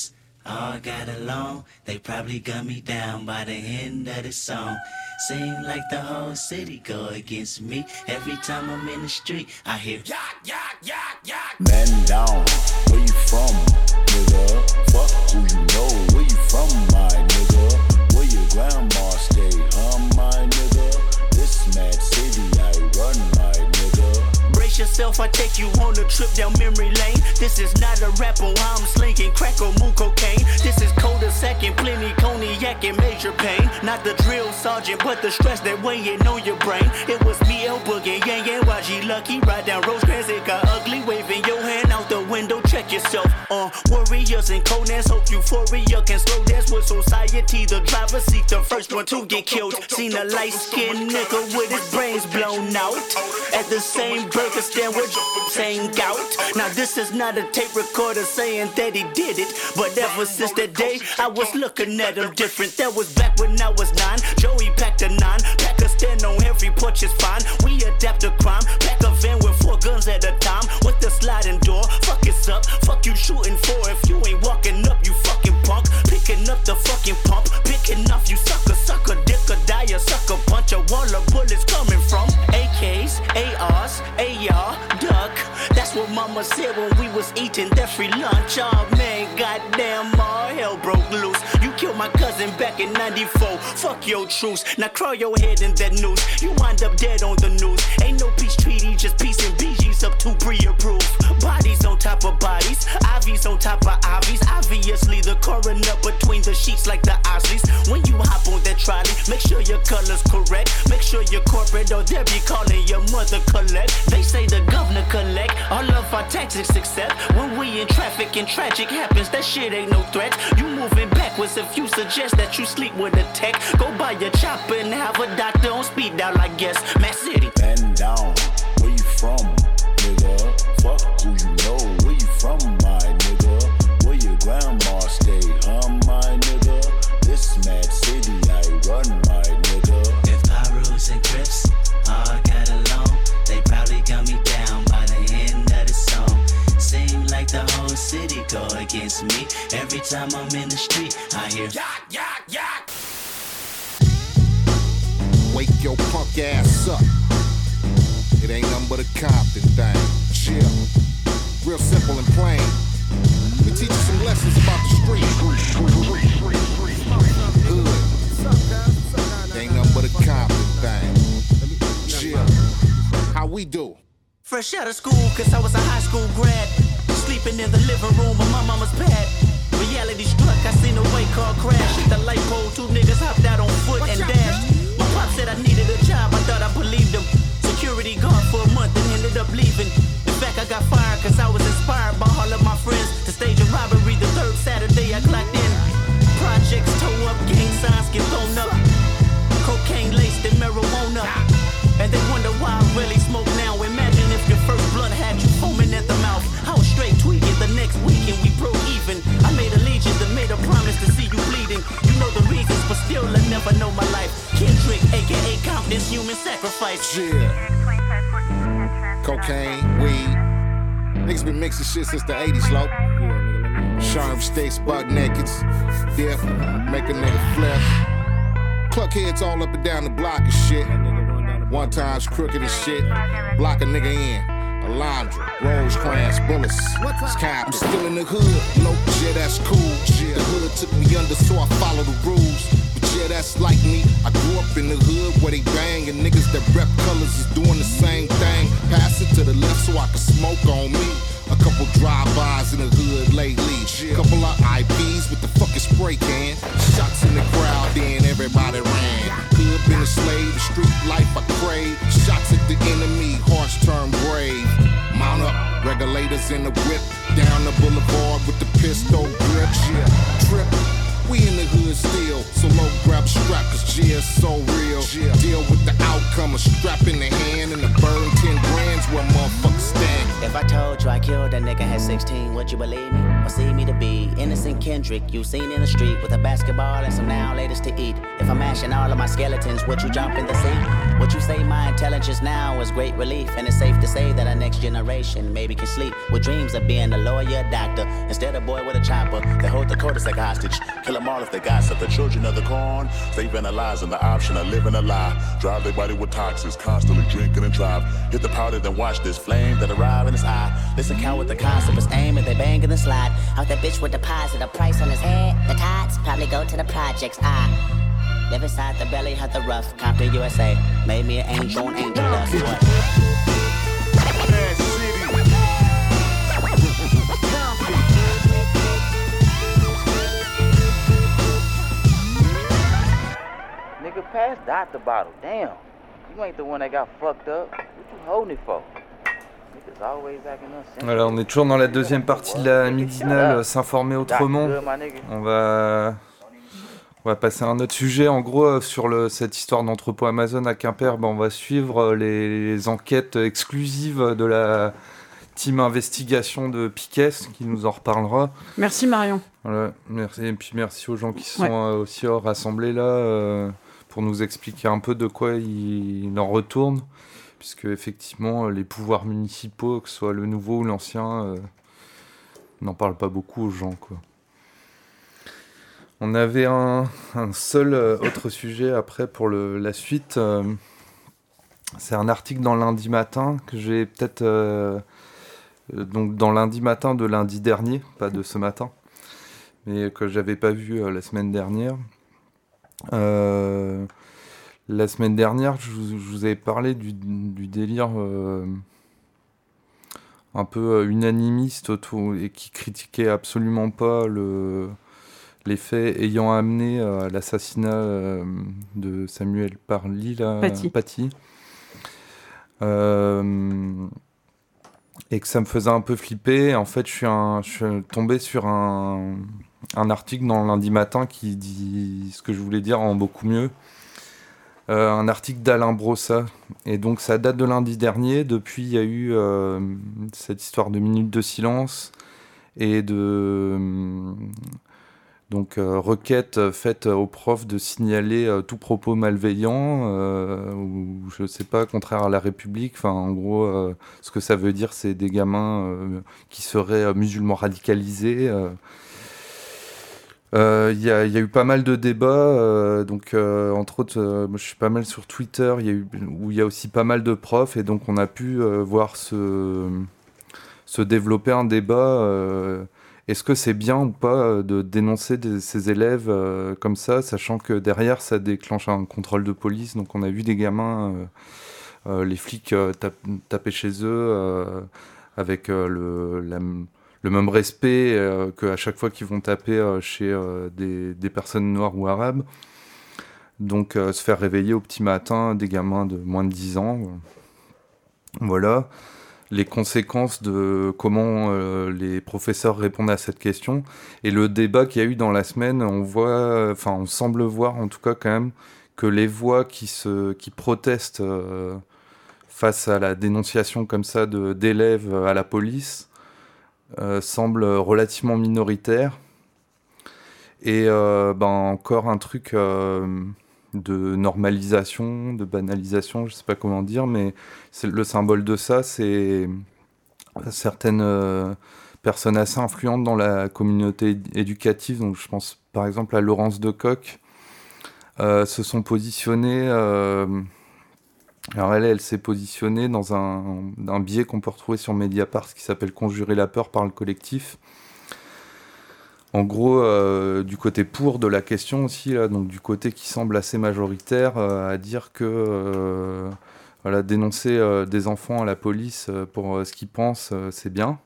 all got along. They probably gun me down by the end of the song. Seem like the whole city go against me. Every time I'm in the street, I hear yak, yak, yak, yak. Man down, where you from, nigga? Fuck who you know, where you from, my nigga? Where your grandma stay, huh, my nigga? This mad city I run, my nigga. Brace yourself, I take you on a trip down memory lane. This is not a rap on how I'm slinging crack or moon cocaine. This is cul-de-sac and plenty cognac and major pain. Not the drill sergeant, but the stress that weighing on your brain. It was me, El Boogie, Yang Yang, Y G Lucky. Ride down Rosecrans, it got ugly. Waving your hand out the window, check yourself. Uh, warriors and Conans, hope euphoria can slow dance with society. The driver seat, the first one to get killed. Seen a light-skinned nigga with his brains blown out at the same burger stand where saying gout. Now this is not a tape recorder saying that he did it, but ever since that day I was looking at him different. That was back when I was nine. Joey packed a nine, pack a stand on every porch is fine. We adapt to crime, pack a van with four guns at a time with the sliding door. Fuck it's up, fuck you shooting for. If you ain't walking up, you fucking punk. Picking up the fucking pump, picking off you sucker, sucker, dick or die, a sucker punch. A wall of bullets coming from A Ks, A Rs, A R, duck. That's what mama said when we was eating that free lunch. Oh man, goddamn, all hell broke loose. You killed my cousin back in ninety-four. Fuck your truce. Now crawl your head in that noose. You wind up dead on the news. Ain't no peace treaty, just peace and B G's up to pre-approved. Bodies on top of bodies, I Vs on top of I Vs. Obviously the coroner between the sheets like the Osleys. When you hop on that trolley, make sure your color's correct. Make sure you're corporate or they'll be calling your mother collect. They say the governor collect all of our taxes except when we in traffic and tragic happens. That shit ain't no threat. You moving backwards if you suggest that you sleep with a tech. Go buy your chopper and have a doctor on speed dial, I guess. Mad City. Man down, where you from, nigga? Fuck who you know, where you from, my nigga? Where your grandma stay, huh, my nigga? This mad city I run, my nigga. If Pyrus and Crips all got along, they probably got me down by the end of the song. Seem like the whole city go against me. Every time I'm in the street, I hear yak, yak, yak. Wake your punk ass up. It ain't nothing but a Compton thing. Chill. Real simple and plain. We teach you some lessons about the street. Hood. It ain't nothing but a Compton thing. Chill. How we do? Fresh out of school, cause I was a high school grad. Sleeping in the living room of my mama's pad. Reality struck, I seen a white car crash. Hit the light pole, two niggas hopped out on foot and dashed. My pop said I needed a job, I thought I believed him. Security guard for a month and ended up leaving. In fact, I got fired cause I was inspired by all of my friends to stage a robbery. The third Saturday I clocked in. Projects toe up, gang signs get thrown up. Cocaine laced in marijuana. And they wonder why I really smoke now. Imagine if your first blunt had you foaming at the mouth. I was straight tweaking the next weekend we broke even. I made allegiance and made a promise to see you bleeding. You know the reasons, but still I never know my life. Kendrick, aka Compton's human sacrifice. Yeah. Cocaine, weed. Niggas been mixing shit since the eighties, low. Sharp states, butt nakeds. Dip, make a nigga flip. Cluck heads all up and down the block and shit. One time's crooked as shit. Block a nigga in. Alondra, Rosecrans, bullets. It's kind. I'm still in the hood. Low, yeah, that's cool. The hood took me under, so I follow the rules. But yeah, that's like me. I grew up in the hood where they bang, and niggas that rep colors is doing the same thing. Pass it to the left so I can smoke on me. A couple drive-bys in the hood lately. Couple of I Ps with the fucking spray can. Shots in the crowd, then everybody ran. Hood been a slave, the street life I crave. Shots at the enemy, hearts turn brave. Mount up, regulators in the whip. Down the boulevard with the pistol grip. Yeah, trip. We in the hood still, so low grab a strap cause G is so real. Deal with the outcome, a strap in the hand and a burn ten grands where motherfuckers stand. If I told you I killed that nigga at sixteen, would you believe me? Or see me to be innocent Kendrick you seen in the street with a basketball and some now latest to eat? If I'm mashing all of my skeletons, would you jump in the sea? Would you say my intelligence now is great relief? And it's safe to say that our next generation maybe can sleep with dreams of being a lawyer, doctor, instead of boy with a chopper. They hold the cul-de-sac hostage, kill them all if they gossip. The children of the corn, they vandalizing the option of living a lie. Drive their body with toxins, constantly drinking and drive. Hit the powder, then watch this flame that arrive in his eye. Listen, count with the concept is aim and they bang in the slide. Out that bitch would deposit a price on his head. The tots probably go to the projects. I live inside the belly of the rough. Compton, U S A. Made me an angel on angel dust. What? Nigga, pass Dot the bottle. Damn. You ain't the one that got fucked up. What you holding it for? Niggas always acting up. Voilà, on est toujours dans la deuxième partie de la midinale, s'informer autrement. On va... On va passer à un autre sujet. En gros, sur le, cette histoire d'entrepôt Amazon à Quimper, ben, on va suivre les, les enquêtes exclusives de la team investigation de Piquet, qui nous en reparlera. Merci Marion. Voilà, merci. Et puis merci aux gens qui sont Ouais. euh, aussi rassemblés là euh, pour nous expliquer un peu de quoi il, il en retourne. Puisque effectivement, les pouvoirs municipaux, que ce soit le nouveau ou l'ancien, euh, n'en parlent pas beaucoup aux gens, quoi. On avait un, un seul euh, autre sujet après pour le, la suite. Euh, c'est un article dans Lundi Matin que j'ai peut-être... Euh, euh, donc dans Lundi Matin de lundi dernier, pas de ce matin, mais que j'avais pas vu euh, la semaine dernière. Euh, la semaine dernière, je vous, je vous avais parlé du, du délire euh, un peu euh, unanimiste autour, et qui critiquait absolument pas le... les faits ayant amené à l'assassinat euh, de Samuel Paty, là, Paty. Paty. Euh, et que ça me faisait un peu flipper. En fait, je suis, un, je suis tombé sur un, un article dans Lundi Matin qui dit ce que je voulais dire en beaucoup mieux. Euh, un article d'Alain Brossat. Et donc, ça date de lundi dernier. Depuis, il y a eu euh, cette histoire de minutes de silence et de... Donc, euh, requête faite aux profs de signaler euh, tout propos malveillant, euh, ou je sais pas, contraire à la République. Enfin, en gros, euh, ce que ça veut dire, c'est des gamins euh, qui seraient euh, musulmans radicalisés. Euh. Euh, y a, y a eu pas mal de débats, euh, donc euh, entre autres, euh, moi, je suis pas mal sur Twitter, y a eu, où il y a aussi pas mal de profs, et donc on a pu euh, voir se, se développer un débat. Euh, Est-ce que c'est bien ou pas de dénoncer des, ces élèves euh, comme ça, sachant que derrière, ça déclenche un contrôle de police. Donc on a vu des gamins, euh, euh, les flics euh, tap, taper chez eux euh, avec euh, le, la, le même respect euh, qu'à chaque fois qu'ils vont taper euh, chez euh, des, des personnes noires ou arabes. Donc euh, se faire réveiller au petit matin des gamins de moins de dix ans. Voilà. Les conséquences de comment euh, les professeurs répondent à cette question et le débat qu'il y a eu dans la semaine, on voit, enfin on semble voir en tout cas quand même que les voix qui se, qui protestent euh, face à la dénonciation comme ça de d'élèves à la police euh, semblent relativement minoritaires et euh, ben encore un truc euh, de normalisation, de banalisation, je sais pas comment dire, mais c'est le symbole de ça, c'est certaines euh, personnes assez influentes dans la communauté éducative, donc je pense par exemple à Laurence Decoq, euh, se sont positionnées, euh, alors elle, elle s'est positionnée dans un, un biais qu'on peut retrouver sur Mediapart qui s'appelle Conjurer la peur par le collectif. En gros, euh, du côté pour de la question aussi, là, donc du côté qui semble assez majoritaire, euh, à dire que euh, voilà, dénoncer euh, des enfants à la police euh, pour euh, ce qu'ils pensent, euh, c'est bien.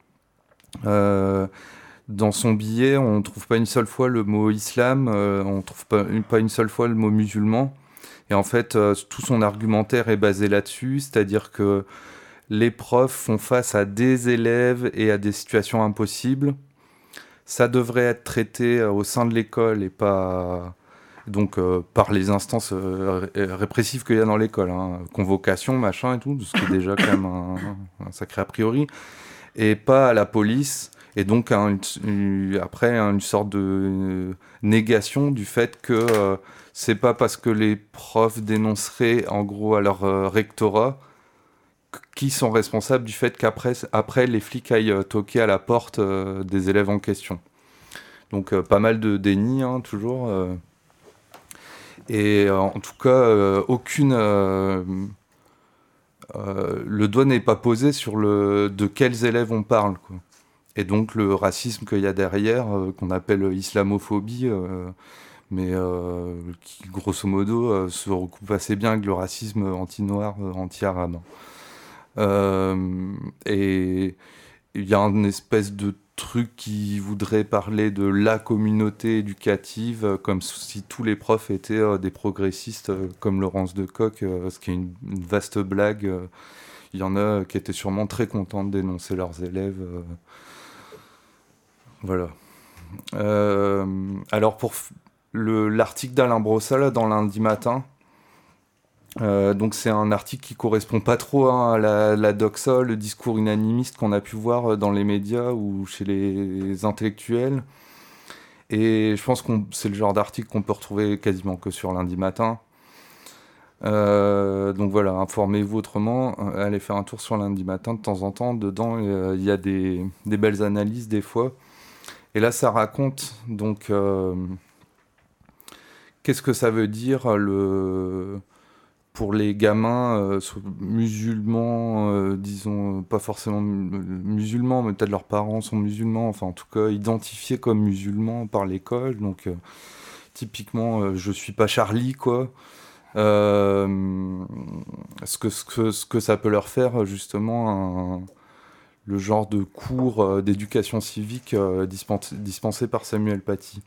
Euh, dans son billet, on ne trouve pas une seule fois le mot islam, euh, on ne trouve pas une, pas une seule fois le mot musulman. Et en fait, euh, tout son argumentaire est basé là-dessus, c'est-à-dire que les profs font face à des élèves et à des situations impossibles. Ça devrait être traité au sein de l'école et pas, Donc euh, par les instances euh, répressives qu'il y a dans l'école, hein, convocation, machin et tout, ce qui est déjà quand même un, un sacré a priori, et pas à la police, et donc un, une, après une sorte de négation du fait que euh, c'est pas parce que les profs dénonceraient en gros à leur euh, rectorat qui sont responsables du fait qu'après après, les flics aillent euh, toquer à la porte euh, des élèves en question. Donc euh, pas mal de déni, hein, toujours. Euh, et euh, en tout cas, euh, aucune... Euh, euh, le doigt n'est pas posé sur le, de quels élèves on parle, quoi. Et donc le racisme qu'il y a derrière, euh, qu'on appelle islamophobie, euh, mais euh, qui grosso modo euh, se recoupe assez bien avec le racisme anti-noir, euh, anti-arabe. Euh, et il y a une espèce de truc qui voudrait parler de la communauté éducative, euh, comme si tous les profs étaient euh, des progressistes, euh, comme Laurence Decoq, euh, ce qui est une, une vaste blague. Euh, il y en a qui étaient sûrement très contents de dénoncer leurs élèves. Euh, voilà. Euh, alors pour f- le, l'article d'Alain Brossat dans Lundi Matin, Euh, donc c'est un article qui correspond pas trop hein, à la, la doxa, le discours unanimiste qu'on a pu voir dans les médias ou chez les intellectuels. Et je pense que c'est le genre d'article qu'on peut retrouver quasiment que sur Lundi Matin. Euh, donc voilà, informez-vous autrement, allez faire un tour sur Lundi Matin de temps en temps. Dedans, euh, il y a des, des belles analyses des fois. Et là, ça raconte donc euh, qu'est-ce que ça veut dire le... pour les gamins euh, musulmans, euh, disons, pas forcément musulmans, mais peut-être leurs parents sont musulmans, enfin en tout cas identifiés comme musulmans par l'école, donc euh, typiquement euh, je suis pas Charlie, quoi. Euh, ce, que, ce, que, ce que ça peut leur faire, justement, un, le genre de cours euh, d'éducation civique euh, dispensé, dispensé par Samuel Paty.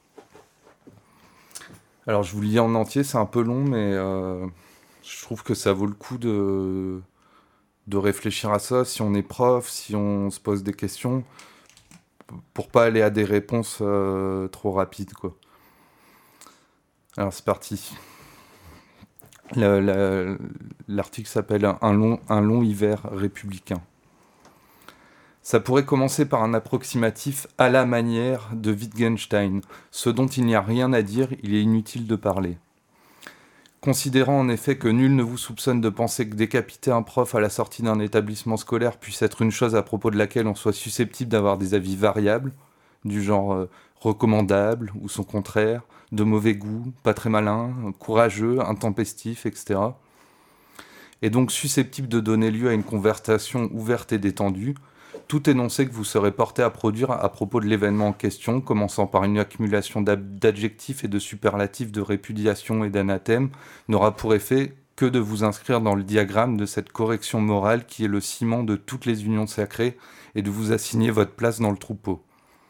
Alors je vous le lis en entier, c'est un peu long, mais... Euh, je trouve que ça vaut le coup de, de réfléchir à ça, si on est prof, si on se pose des questions, pour pas aller à des réponses euh, trop rapides, quoi. Alors c'est parti. La, la, l'article s'appelle un long, un long hiver républicain. Ça pourrait commencer par un approximatif à la manière de Wittgenstein. Ce dont il n'y a rien à dire, il est inutile de parler. Considérant en effet que nul ne vous soupçonne de penser que décapiter un prof à la sortie d'un établissement scolaire puisse être une chose à propos de laquelle on soit susceptible d'avoir des avis variables, du genre euh, recommandable ou son contraire, de mauvais goût, pas très malin, courageux, intempestif, et cetera, et donc susceptible de donner lieu à une conversation ouverte et détendue, tout énoncé que vous serez porté à produire à propos de l'événement en question, commençant par une accumulation d'adjectifs et de superlatifs de répudiation et d'anathème, n'aura pour effet que de vous inscrire dans le diagramme de cette correction morale qui est le ciment de toutes les unions sacrées et de vous assigner votre place dans le troupeau.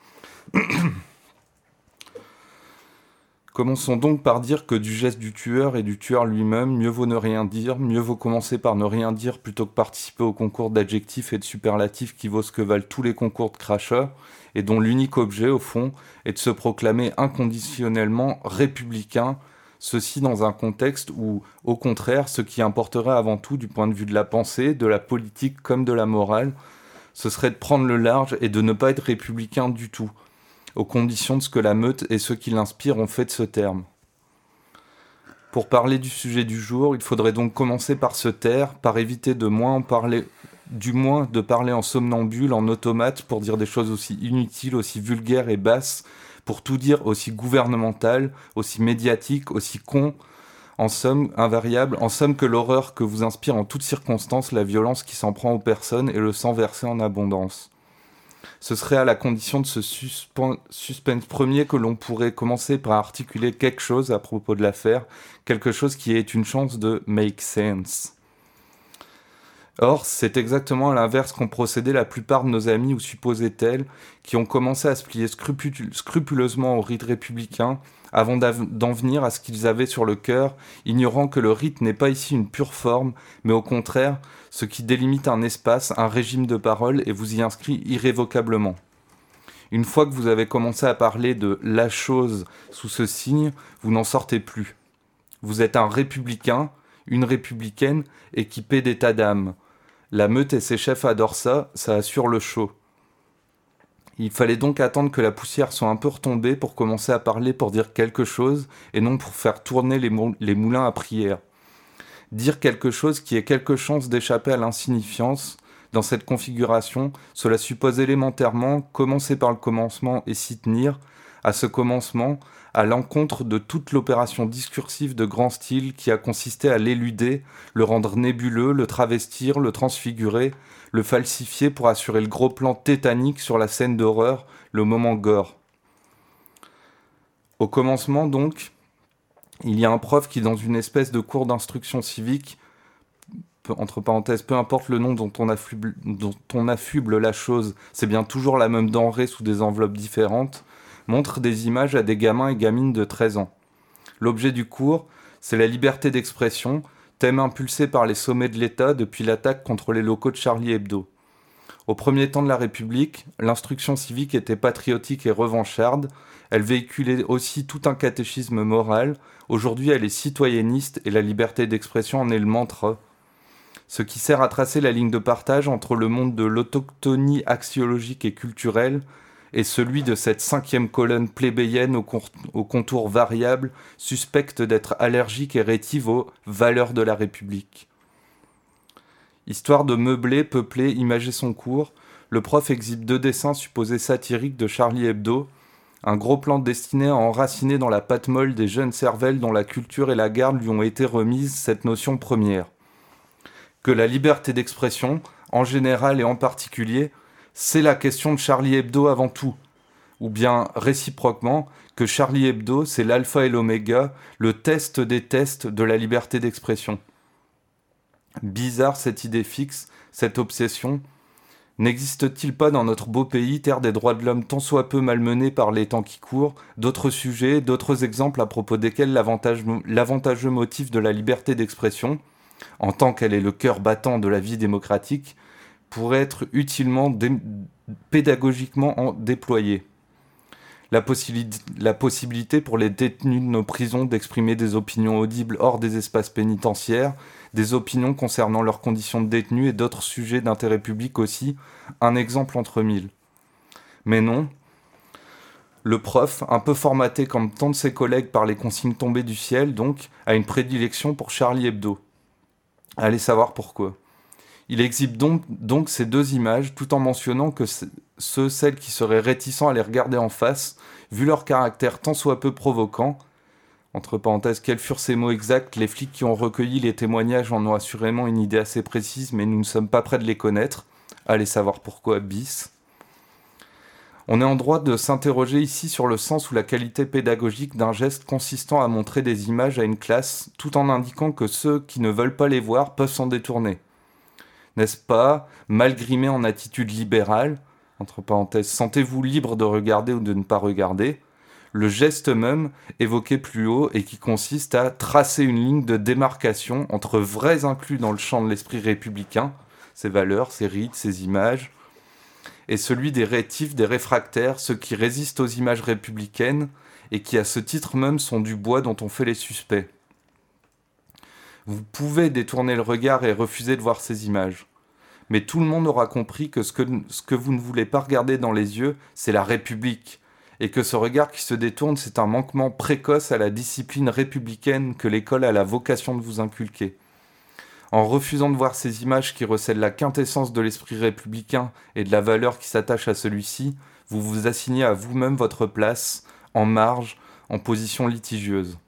Commençons donc par dire que du geste du tueur et du tueur lui-même, mieux vaut ne rien dire, mieux vaut commencer par ne rien dire plutôt que participer au concours d'adjectifs et de superlatifs qui vaut ce que valent tous les concours de crachats, et dont l'unique objet, au fond, est de se proclamer inconditionnellement républicain, ceci dans un contexte où, au contraire, ce qui importerait avant tout du point de vue de la pensée, de la politique comme de la morale, ce serait de prendre le large et de ne pas être républicain du tout, aux conditions de ce que la meute et ceux qui l'inspirent ont fait de ce terme. Pour parler du sujet du jour, il faudrait donc commencer par se taire, par éviter de moins en parler, du moins de parler en somnambule, en automate, pour dire des choses aussi inutiles, aussi vulgaires et basses, pour tout dire aussi gouvernemental, aussi médiatique, aussi con, en somme invariable, en somme que l'horreur que vous inspire en toutes circonstances la violence qui s'en prend aux personnes et le sang versé en abondance. Ce serait à la condition de ce suspen- suspense premier que l'on pourrait commencer par articuler quelque chose à propos de l'affaire, quelque chose qui ait une chance de « make sense ». Or, c'est exactement à l'inverse qu'ont procédé la plupart de nos amis ou supposés tels, qui ont commencé à se plier scrupu- scrupuleusement au rite républicain, avant d'en venir à ce qu'ils avaient sur le cœur, ignorant que le rite n'est pas ici une pure forme, mais au contraire, ce qui délimite un espace, un régime de parole, et vous y inscrit irrévocablement. Une fois que vous avez commencé à parler de la chose sous ce signe, vous n'en sortez plus. Vous êtes un républicain, une républicaine équipée d'état d'âme. La meute et ses chefs adorent ça, ça assure le show. Il fallait donc attendre que la poussière soit un peu retombée pour commencer à parler pour dire quelque chose et non pour faire tourner les, mou- les moulins à prière. Dire quelque chose qui ait quelque chance d'échapper à l'insignifiance, dans cette configuration, cela suppose élémentairement commencer par le commencement et s'y tenir, à ce commencement, à l'encontre de toute l'opération discursive de grand style qui a consisté à l'éluder, le rendre nébuleux, le travestir, le transfigurer, le falsifier pour assurer le gros plan tétanique sur la scène d'horreur, le moment gore. Au commencement donc, il y a un prof qui, dans une espèce de cours d'instruction civique, peu, entre parenthèses, peu importe le nom dont on, affuble, dont on affuble la chose, c'est bien toujours la même denrée sous des enveloppes différentes, montre des images à des gamins et gamines de treize ans. L'objet du cours, c'est la liberté d'expression, thème impulsé par les sommets de l'État depuis l'attaque contre les locaux de Charlie Hebdo. Au premier temps de la République, l'instruction civique était patriotique et revancharde, elle véhiculait aussi tout un catéchisme moral, aujourd'hui elle est citoyenniste et la liberté d'expression en est le mantra, ce qui sert à tracer la ligne de partage entre le monde de l'autochtonie axiologique et culturelle et celui de cette cinquième colonne plébéienne aux, con- aux contours variables, suspecte d'être allergique et rétive aux valeurs de la République. Histoire de meubler, peupler, imager son cours, le prof exhibe deux dessins supposés satiriques de Charlie Hebdo, un gros plan destiné à enraciner dans la pâte molle des jeunes cervelles dont la culture et la garde lui ont été remises cette notion première. Que la liberté d'expression, en général et en particulier, c'est la question de Charlie Hebdo avant tout, ou bien réciproquement, que Charlie Hebdo, c'est l'alpha et l'oméga, le test des tests de la liberté d'expression. Bizarre cette idée fixe, cette obsession. N'existe-t-il pas dans notre beau pays, terre des droits de l'homme tant soit peu malmenée par les temps qui courent, d'autres sujets, d'autres exemples à propos desquels l'avantage, l'avantageux motif de la liberté d'expression, en tant qu'elle est le cœur battant de la vie démocratique, pourrait être utilement, dé- pédagogiquement en déployé. La, possibilité, la possibilité pour les détenus de nos prisons d'exprimer des opinions audibles hors des espaces pénitentiaires, des opinions concernant leurs conditions de détenus et d'autres sujets d'intérêt public aussi, un exemple entre mille. Mais non, le prof, un peu formaté comme tant de ses collègues par les consignes tombées du ciel, donc, a une prédilection pour Charlie Hebdo. Allez savoir pourquoi. Il exhibe donc, donc ces deux images, tout en mentionnant que ceux, celles qui seraient réticents à les regarder en face, vu leur caractère tant soit peu provoquant, entre parenthèses, quels furent ces mots exacts, les flics qui ont recueilli les témoignages en ont assurément une idée assez précise, mais nous ne sommes pas près de les connaître. Allez savoir pourquoi, bis. On est en droit de s'interroger ici sur le sens ou la qualité pédagogique d'un geste consistant à montrer des images à une classe, tout en indiquant que ceux qui ne veulent pas les voir peuvent s'en détourner. N'est-ce pas, mal grimé en attitude libérale, entre parenthèses, sentez-vous libre de regarder ou de ne pas regarder, le geste même évoqué plus haut et qui consiste à tracer une ligne de démarcation entre vrais inclus dans le champ de l'esprit républicain, ses valeurs, ses rites, ses images, et celui des rétifs, des réfractaires, ceux qui résistent aux images républicaines et qui à ce titre même sont du bois dont on fait les suspects. Vous pouvez détourner le regard et refuser de voir ces images. Mais tout le monde aura compris que ce que, ce que vous ne voulez pas regarder dans les yeux, c'est la République. Et que ce regard qui se détourne, c'est un manquement précoce à la discipline républicaine que l'école a la vocation de vous inculquer. En refusant de voir ces images qui recèlent la quintessence de l'esprit républicain et de la valeur qui s'attache à celui-ci, vous vous assignez à vous-même votre place, en marge, en position litigieuse.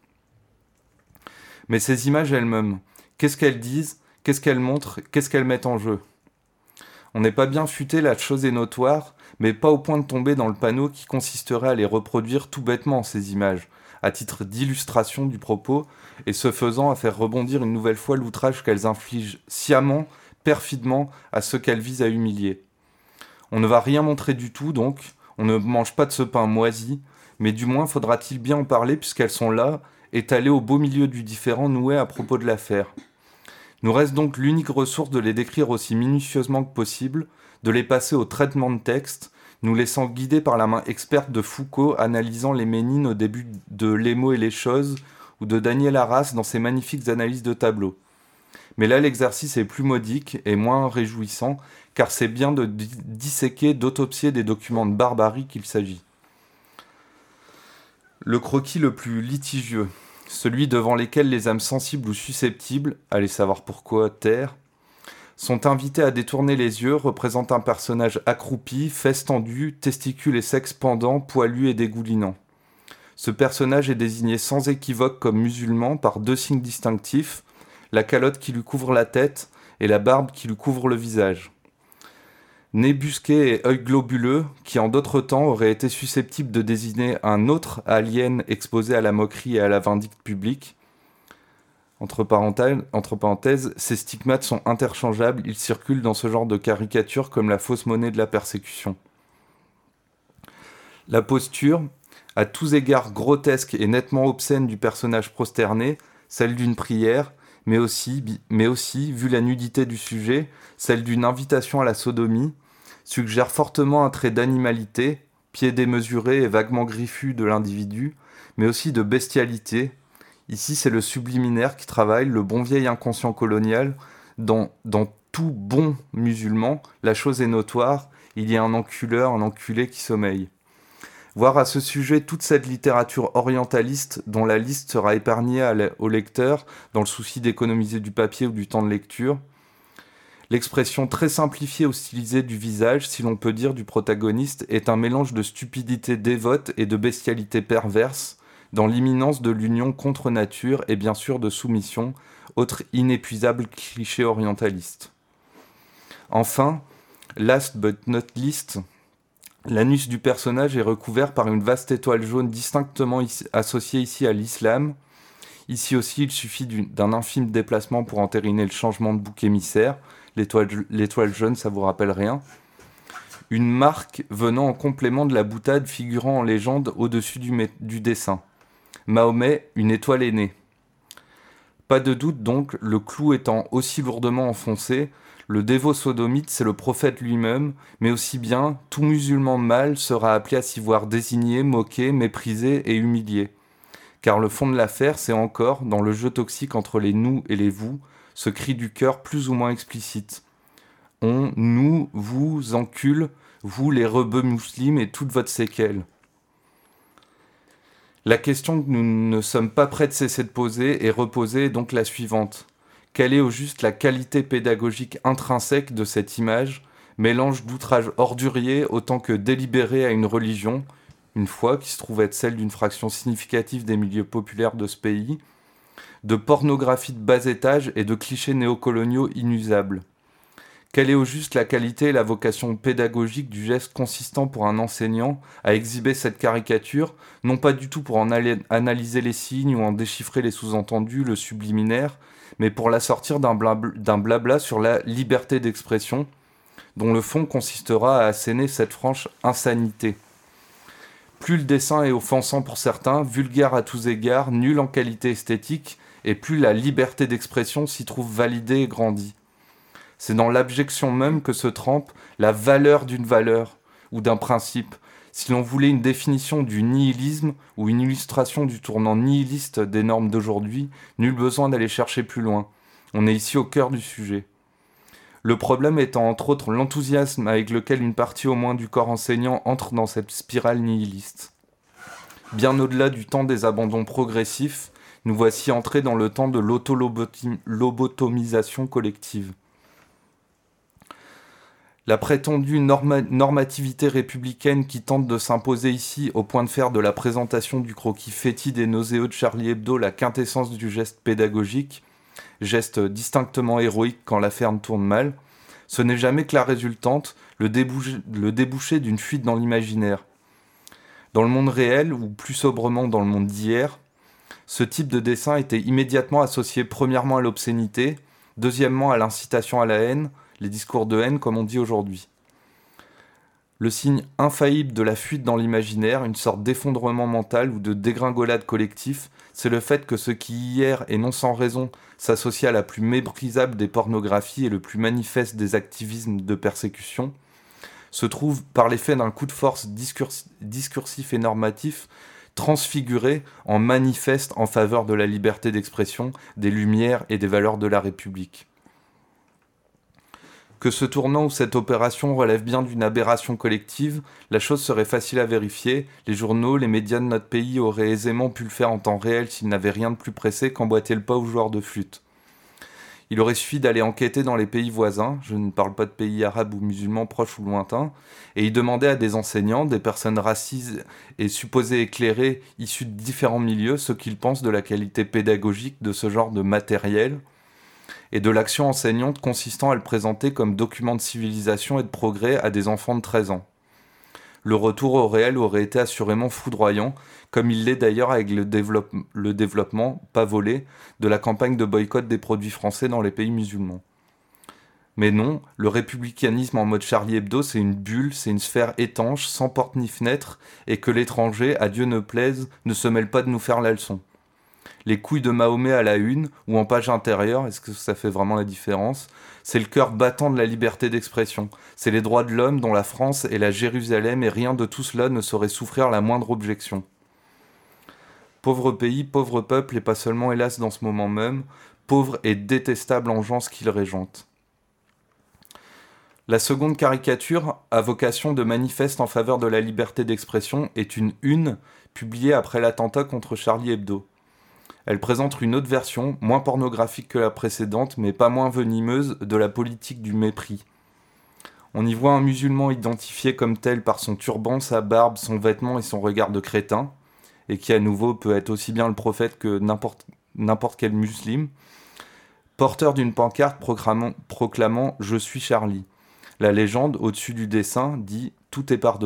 Mais ces images elles-mêmes, qu'est-ce qu'elles disent, qu'est-ce qu'elles montrent, qu'est-ce qu'elles mettent en jeu ? On n'est pas bien futé, la chose est notoire, mais pas au point de tomber dans le panneau qui consisterait à les reproduire tout bêtement, ces images, à titre d'illustration du propos, et ce faisant à faire rebondir une nouvelle fois l'outrage qu'elles infligent sciemment, perfidement, à ceux qu'elles visent à humilier. On ne va rien montrer du tout, donc, on ne mange pas de ce pain moisi, mais du moins faudra-t-il bien en parler puisqu'elles sont là, étalées au beau milieu du différend noué à propos de l'affaire. Nous reste donc l'unique ressource de les décrire aussi minutieusement que possible, de les passer au traitement de texte, nous laissant guider par la main experte de Foucault analysant les Ménines au début de Les mots et les choses, ou de Daniel Arras dans ses magnifiques analyses de tableaux. Mais là, l'exercice est plus modique et moins réjouissant, car c'est bien de di- disséquer, d'autopsier des documents de barbarie qu'il s'agit. Le croquis le plus litigieux, celui devant lesquels les âmes sensibles ou susceptibles, allez savoir pourquoi, taire, sont invités à détourner les yeux, représente un personnage accroupi, fesses tendues, testicules et sexe pendants, poilu et dégoulinant. Ce personnage est désigné sans équivoque comme musulman par deux signes distinctifs, la calotte qui lui couvre la tête et la barbe qui lui couvre le visage. Nez busqué et œil globuleux, qui en d'autres temps aurait été susceptible de désigner un autre alien exposé à la moquerie et à la vindicte publique. Entre parenthèses, entre parenthèses, ces stigmates sont interchangeables, ils circulent dans ce genre de caricature comme la fausse monnaie de la persécution. La posture, à tous égards grotesque et nettement obscène du personnage prosterné, celle d'une prière, mais aussi, mais aussi, vu la nudité du sujet, celle d'une invitation à la sodomie, suggère fortement un trait d'animalité, pied démesuré et vaguement griffu de l'individu, mais aussi de bestialité. Ici, c'est le subliminaire qui travaille, le bon vieil inconscient colonial. Dans, dans tout bon musulman, la chose est notoire, il y a un enculeur, un enculé qui sommeille. Voir à ce sujet toute cette littérature orientaliste dont la liste sera épargnée au lecteur dans le souci d'économiser du papier ou du temps de lecture. L'expression très simplifiée ou stylisée du visage, si l'on peut dire, du protagoniste est un mélange de stupidité dévote et de bestialité perverse dans l'imminence de l'union contre nature et bien sûr de soumission, autre inépuisable cliché orientaliste. Enfin, last but not least, l'anus du personnage est recouvert par une vaste étoile jaune distinctement ici, associée ici à l'islam. Ici aussi, il suffit d'un infime déplacement pour entériner le changement de bouc émissaire. L'étoile, l'étoile jaune, ça vous rappelle rien. Une marque venant en complément de la boutade figurant en légende au-dessus du, du dessin. Mahomet, une étoile est née. Pas de doute donc, le clou étant aussi lourdement enfoncé, le dévot sodomite, c'est le prophète lui-même, mais aussi bien, tout musulman mâle sera appelé à s'y voir désigné, moqué, méprisé et humilié. Car le fond de l'affaire, c'est encore, dans le jeu toxique entre les nous et les vous, ce cri du cœur plus ou moins explicite. On, nous, vous, encule, vous les rebeux musulmans et toute votre séquelle. La question que nous ne sommes pas prêts de cesser de poser et reposer est donc la suivante. Quelle est au juste la qualité pédagogique intrinsèque de cette image, mélange d'outrage ordurier autant que délibéré à une religion, une foi qui se trouve être celle d'une fraction significative des milieux populaires de ce pays, de pornographie de bas étage et de clichés néocoloniaux inusables. Quelle est au juste la qualité et la vocation pédagogique du geste consistant pour un enseignant à exhiber cette caricature, non pas du tout pour en analyser les signes ou en déchiffrer les sous-entendus, le subliminaire, mais pour la sortir d'un blabla, d'un blabla sur la liberté d'expression, dont le fond consistera à asséner cette franche insanité. Plus le dessin est offensant pour certains, vulgaire à tous égards, nul en qualité esthétique, et plus la liberté d'expression s'y trouve validée et grandie. C'est dans l'abjection même que se trempe la valeur d'une valeur ou d'un principe. Si l'on voulait une définition du nihilisme ou une illustration du tournant nihiliste des normes d'aujourd'hui, nul besoin d'aller chercher plus loin. On est ici au cœur du sujet. Le problème étant entre autres l'enthousiasme avec lequel une partie au moins du corps enseignant entre dans cette spirale nihiliste. Bien au-delà du temps des abandons progressifs, nous voici entrés dans le temps de l'auto-lobotomisation collective. La prétendue norma- normativité républicaine qui tente de s'imposer ici au point de faire de la présentation du croquis fétide et nauséeux de Charlie Hebdo la quintessence du geste pédagogique, geste distinctement héroïque quand l'affaire tourne mal, ce n'est jamais que la résultante, le débouché, le débouché d'une fuite dans l'imaginaire. Dans le monde réel, ou plus sobrement dans le monde d'hier, ce type de dessin était immédiatement associé premièrement à l'obscénité, deuxièmement à l'incitation à la haine, les discours de haine comme on dit aujourd'hui. Le signe infaillible de la fuite dans l'imaginaire, une sorte d'effondrement mental ou de dégringolade collectif, c'est le fait que ce qui hier, et non sans raison, s'associe à la plus méprisable des pornographies et le plus manifeste des activismes de persécution, se trouve, par l'effet d'un coup de force discurs- discursif et normatif, transfiguré en manifeste en faveur de la liberté d'expression, des Lumières et des valeurs de la République. Que ce tournant ou cette opération relève bien d'une aberration collective, la chose serait facile à vérifier. Les journaux, les médias de notre pays auraient aisément pu le faire en temps réel s'ils n'avaient rien de plus pressé qu'emboîter le pas aux joueurs de flûte. Il aurait suffi d'aller enquêter dans les pays voisins, je ne parle pas de pays arabes ou musulmans proches ou lointains, et y demander à des enseignants, des personnes racistes et supposées éclairées, issues de différents milieux, ce qu'ils pensent de la qualité pédagogique de ce genre de matériel, et de l'action enseignante consistant à le présenter comme document de civilisation et de progrès à des enfants de treize ans. Le retour au réel aurait été assurément foudroyant, comme il l'est d'ailleurs avec le, développe- le développement, pas volé, de la campagne de boycott des produits français dans les pays musulmans. Mais non, le républicanisme en mode Charlie Hebdo, c'est une bulle, c'est une sphère étanche, sans porte ni fenêtre, et que l'étranger, à Dieu ne plaise, ne se mêle pas de nous faire la leçon. Les couilles de Mahomet à la une, ou en page intérieure, est-ce que ça fait vraiment la différence ? C'est le cœur battant de la liberté d'expression. C'est les droits de l'homme dont la France est la Jérusalem et rien de tout cela ne saurait souffrir la moindre objection. Pauvre pays, pauvre peuple, et pas seulement hélas dans ce moment même, pauvre et détestable engeance qu'il régente. La seconde caricature, à vocation de manifeste en faveur de la liberté d'expression, est une une publiée après l'attentat contre Charlie Hebdo. Elle présente une autre version, moins pornographique que la précédente, mais pas moins venimeuse, de la politique du mépris. On y voit un musulman identifié comme tel par son turban, sa barbe, son vêtement et son regard de crétin, et qui à nouveau peut être aussi bien le prophète que n'importe, n'importe quel musulman, porteur d'une pancarte proclamant, proclamant « Je suis Charlie ». La légende, au-dessus du dessin, dit « Tout est pardonné ».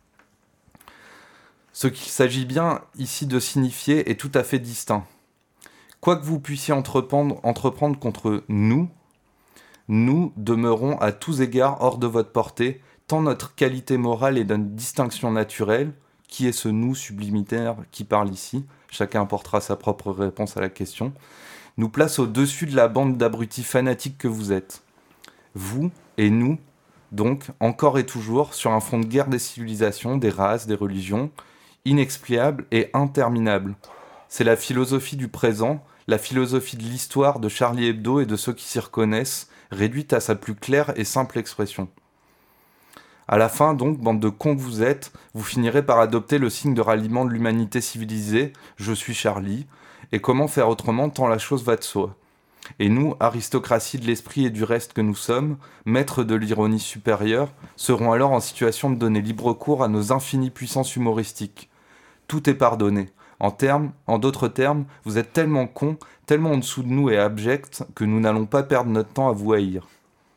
Ce qu'il s'agit bien ici de signifier est tout à fait distinct. Quoi que vous puissiez entreprendre, entreprendre contre nous, nous demeurons à tous égards hors de votre portée, tant notre qualité morale et notre distinction naturelle, qui est ce nous subliminaire qui parle ici, chacun apportera sa propre réponse à la question, nous place au-dessus de la bande d'abrutis fanatiques que vous êtes. Vous et nous, donc, encore et toujours, sur un fond de guerre des civilisations, des races, des religions, inexpliable et interminable. C'est la philosophie du présent, la philosophie de l'histoire de Charlie Hebdo et de ceux qui s'y reconnaissent, réduite à sa plus claire et simple expression. À la fin, donc, bande de cons que vous êtes, vous finirez par adopter le signe de ralliement de l'humanité civilisée, je suis Charlie, et comment faire autrement tant la chose va de soi. Et nous, aristocratie de l'esprit et du reste que nous sommes, maîtres de l'ironie supérieure, serons alors en situation de donner libre cours à nos infinies puissances humoristiques. Tout est pardonné. En, termes, en d'autres termes, vous êtes tellement cons, tellement en dessous de nous et abjects, que nous n'allons pas perdre notre temps à vous haïr.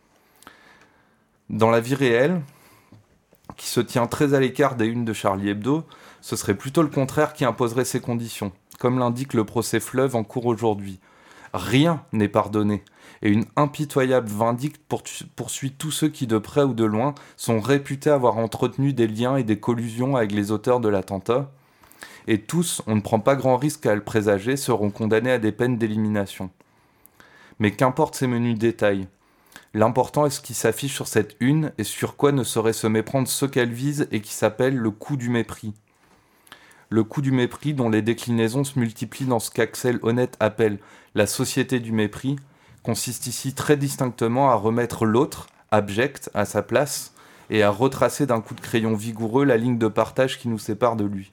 Dans la vie réelle, qui se tient très à l'écart des unes de Charlie Hebdo, ce serait plutôt le contraire qui imposerait ces conditions, comme l'indique le procès Fleuve en cours aujourd'hui. Rien n'est pardonné, et une impitoyable vindicte poursuit tous ceux qui, de près ou de loin, sont réputés avoir entretenu des liens et des collusions avec les auteurs de l'attentat, et tous, on ne prend pas grand risque à le présager, seront condamnés à des peines d'élimination. Mais qu'importe ces menus détails. L'important est ce qui s'affiche sur cette une, et sur quoi ne saurait se méprendre ce qu'elle vise et qui s'appelle le coup du mépris. Le coup du mépris dont les déclinaisons se multiplient dans ce qu'Axel Honneth appelle la société du mépris, consiste ici très distinctement à remettre l'autre, abject, à sa place, et à retracer d'un coup de crayon vigoureux la ligne de partage qui nous sépare de lui.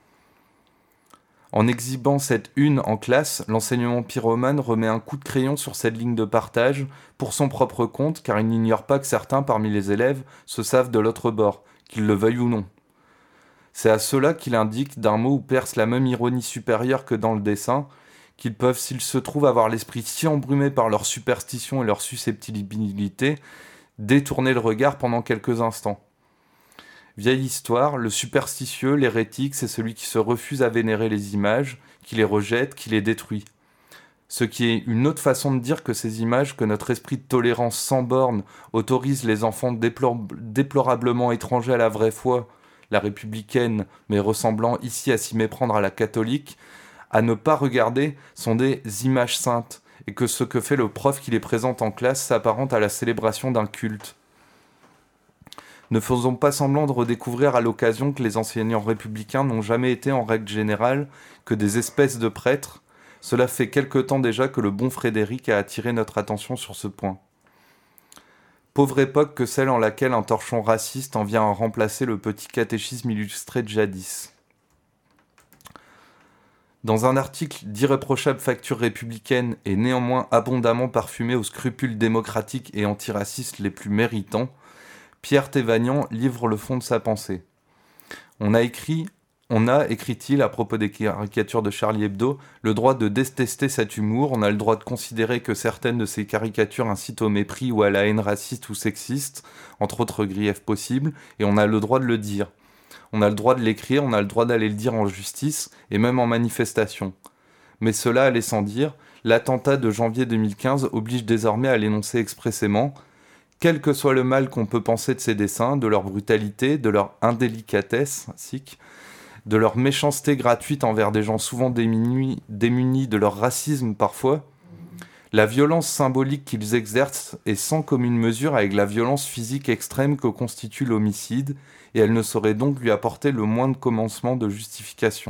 En exhibant cette une en classe, l'enseignement pyromane remet un coup de crayon sur cette ligne de partage pour son propre compte, car il n'ignore pas que certains parmi les élèves se savent de l'autre bord, qu'ils le veuillent ou non. C'est à cela qu'il indique, d'un mot où perce la même ironie supérieure que dans le dessin, qu'ils peuvent, s'ils se trouvent avoir l'esprit si embrumé par leur superstition et leur susceptibilité, détourner le regard pendant quelques instants. Vieille histoire, le superstitieux, l'hérétique, c'est celui qui se refuse à vénérer les images, qui les rejette, qui les détruit. Ce qui est une autre façon de dire que ces images, que notre esprit de tolérance sans borne autorise les enfants déplor- déplorablement étrangers à la vraie foi, la républicaine, mais ressemblant ici à s'y méprendre à la catholique, à ne pas regarder, sont des images saintes, et que ce que fait le prof qui les présente en classe s'apparente à la célébration d'un culte. Ne faisons pas semblant de redécouvrir à l'occasion que les enseignants républicains n'ont jamais été en règle générale que des espèces de prêtres. Cela fait quelque temps déjà que le bon Frédéric a attiré notre attention sur ce point. Pauvre époque que celle en laquelle un torchon raciste en vient à remplacer le petit catéchisme illustré de jadis. Dans un article d'irréprochable facture républicaine et néanmoins abondamment parfumé aux scrupules démocratiques et antiracistes les plus méritants, Pierre Thévagnan livre le fond de sa pensée. On a écrit, on a, écrit-il à propos des caricatures de Charlie Hebdo, le droit de détester cet humour, on a le droit de considérer que certaines de ces caricatures incitent au mépris ou à la haine raciste ou sexiste, entre autres griefs possibles, et on a le droit de le dire. On a le droit de l'écrire, on a le droit d'aller le dire en justice, et même en manifestation. Mais cela allait sans dire, l'attentat de janvier deux mille quinze oblige désormais à l'énoncer expressément, quel que soit le mal qu'on peut penser de ces dessins, de leur brutalité, de leur indélicatesse, sic, de leur méchanceté gratuite envers des gens souvent démunis, démunis de leur racisme parfois, la violence symbolique qu'ils exercent est sans commune mesure avec la violence physique extrême que constitue l'homicide, et elle ne saurait donc lui apporter le moindre commencement de justification.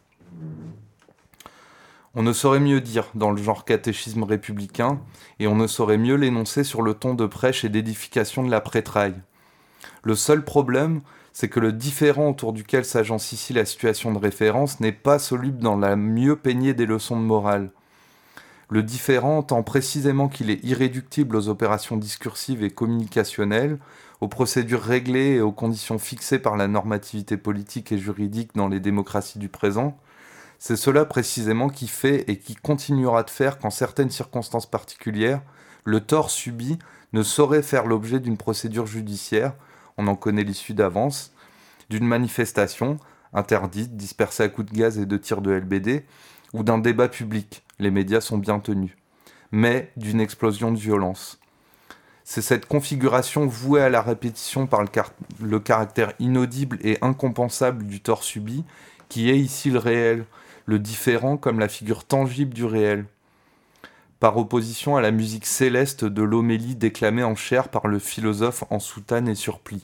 On ne saurait mieux dire dans le genre catéchisme républicain, et on ne saurait mieux l'énoncer sur le ton de prêche et d'édification de la prêtraille. Le seul problème, c'est que le différent autour duquel s'agence ici la situation de référence n'est pas soluble dans la mieux peignée des leçons de morale. Le différent entend précisément qu'il est irréductible aux opérations discursives et communicationnelles, aux procédures réglées et aux conditions fixées par la normativité politique et juridique dans les démocraties du présent. C'est cela précisément qui fait et qui continuera de faire qu'en certaines circonstances particulières, le tort subi ne saurait faire l'objet d'une procédure judiciaire, on en connaît l'issue d'avance, d'une manifestation, interdite, dispersée à coups de gaz et de tirs de L B D, ou d'un débat public, les médias sont bien tenus, mais d'une explosion de violence. C'est cette configuration vouée à la répétition par le, car- le caractère inaudible et incompensable du tort subi qui est ici le réel, le différent comme la figure tangible du réel, par opposition à la musique céleste de l'homélie déclamée en chair par le philosophe en soutane et surplis.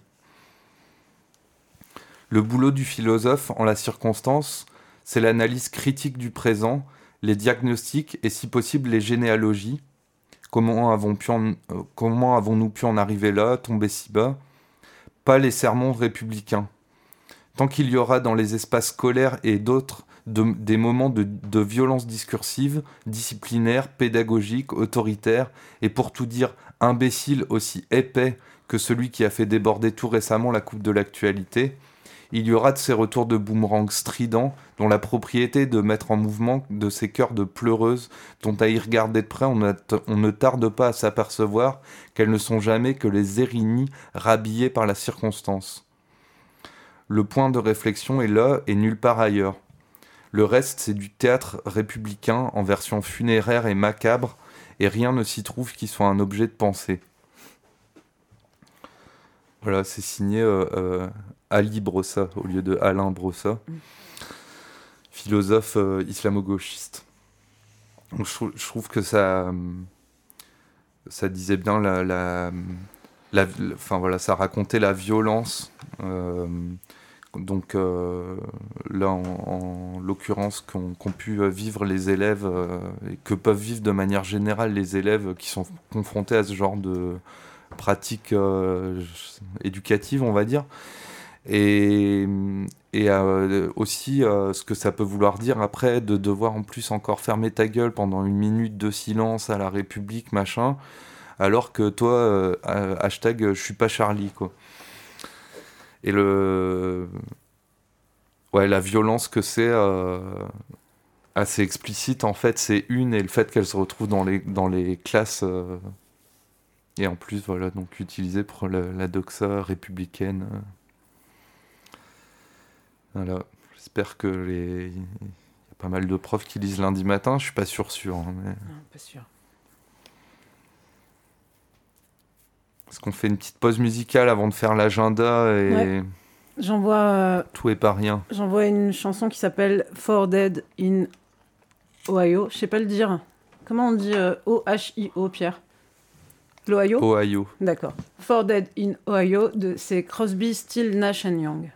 Le boulot du philosophe, en la circonstance, c'est l'analyse critique du présent, les diagnostics et si possible les généalogies. Comment, avons pu en, euh, comment avons-nous pu en arriver là, tomber si bas ? Pas les sermons républicains. Tant qu'il y aura dans les espaces scolaires et d'autres de, des moments de, de violence discursive, disciplinaire, pédagogique, autoritaire, et pour tout dire imbécile aussi épais que celui qui a fait déborder tout récemment la coupe de l'actualité, il y aura de ces retours de boomerang stridents dont la propriété est de mettre en mouvement de ces cœurs de pleureuses dont à y regarder de près on, a, on ne tarde pas à s'apercevoir qu'elles ne sont jamais que les érignies rhabillées par la circonstance. Le point de réflexion est là et nulle part ailleurs. Le reste, c'est du théâtre républicain en version funéraire et macabre, et rien ne s'y trouve qui soit un objet de pensée. Voilà, c'est signé euh, euh, Ali Brossa au lieu de Alain Brossa, mmh. philosophe euh, islamo-gauchiste. Donc, je, je trouve que ça, ça disait bien la, la, la, la, enfin voilà, ça racontait la violence. Euh, donc euh, là, en, en l'occurrence, qu'ont, qu'ont pu vivre les élèves euh, et que peuvent vivre de manière générale les élèves qui sont confrontés à ce genre de pratiques euh, éducatives, on va dire. Et, et euh, aussi euh, ce que ça peut vouloir dire après de devoir en plus encore fermer ta gueule pendant une minute de silence à la République, machin, alors que toi, euh, hashtag je suis pas Charlie, quoi. Et le... Ouais, la violence que c'est euh, assez explicite, en fait, c'est une, et le fait qu'elle se retrouve dans les, dans les classes... Euh, et en plus, voilà, donc utilisée pour la, la doxa républicaine. Euh. Voilà, j'espère que les... Il y a pas mal de profs qui lisent lundi matin, je suis pas sûr sûr. Hein, mais... Non, pas sûr. Est-ce qu'on fait une petite pause musicale avant de faire l'agenda et... Ouais. J'envoie... Euh... Tout est pas rien. J'envoie une chanson qui s'appelle For Dead in Ohio. Je sais pas le dire. Comment on dit euh, O H I O, Pierre ? L'Ohio Ohio. D'accord. Four Dead in Ohio, de, c'est Crosby, Stills, Nash and Young.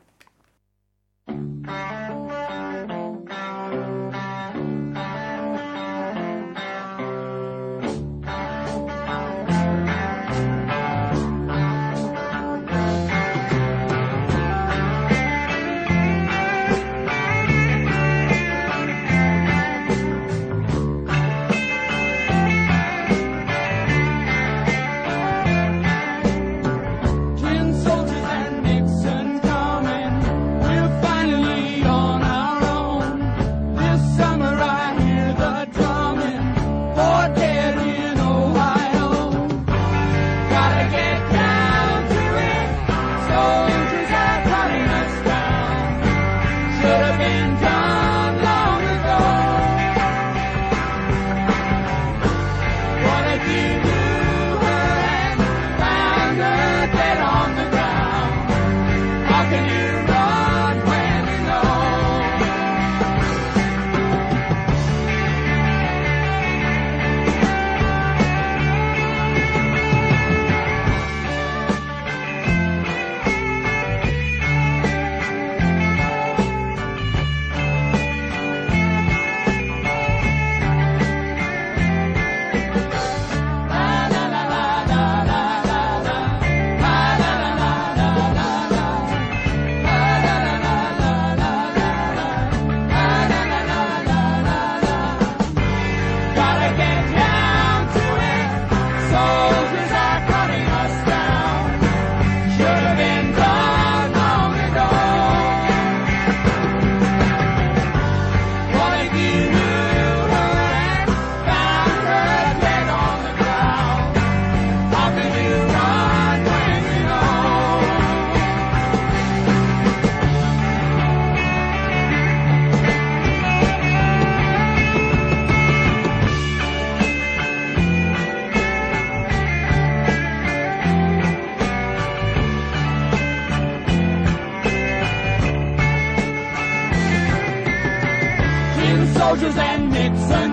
Soldiers and Nixon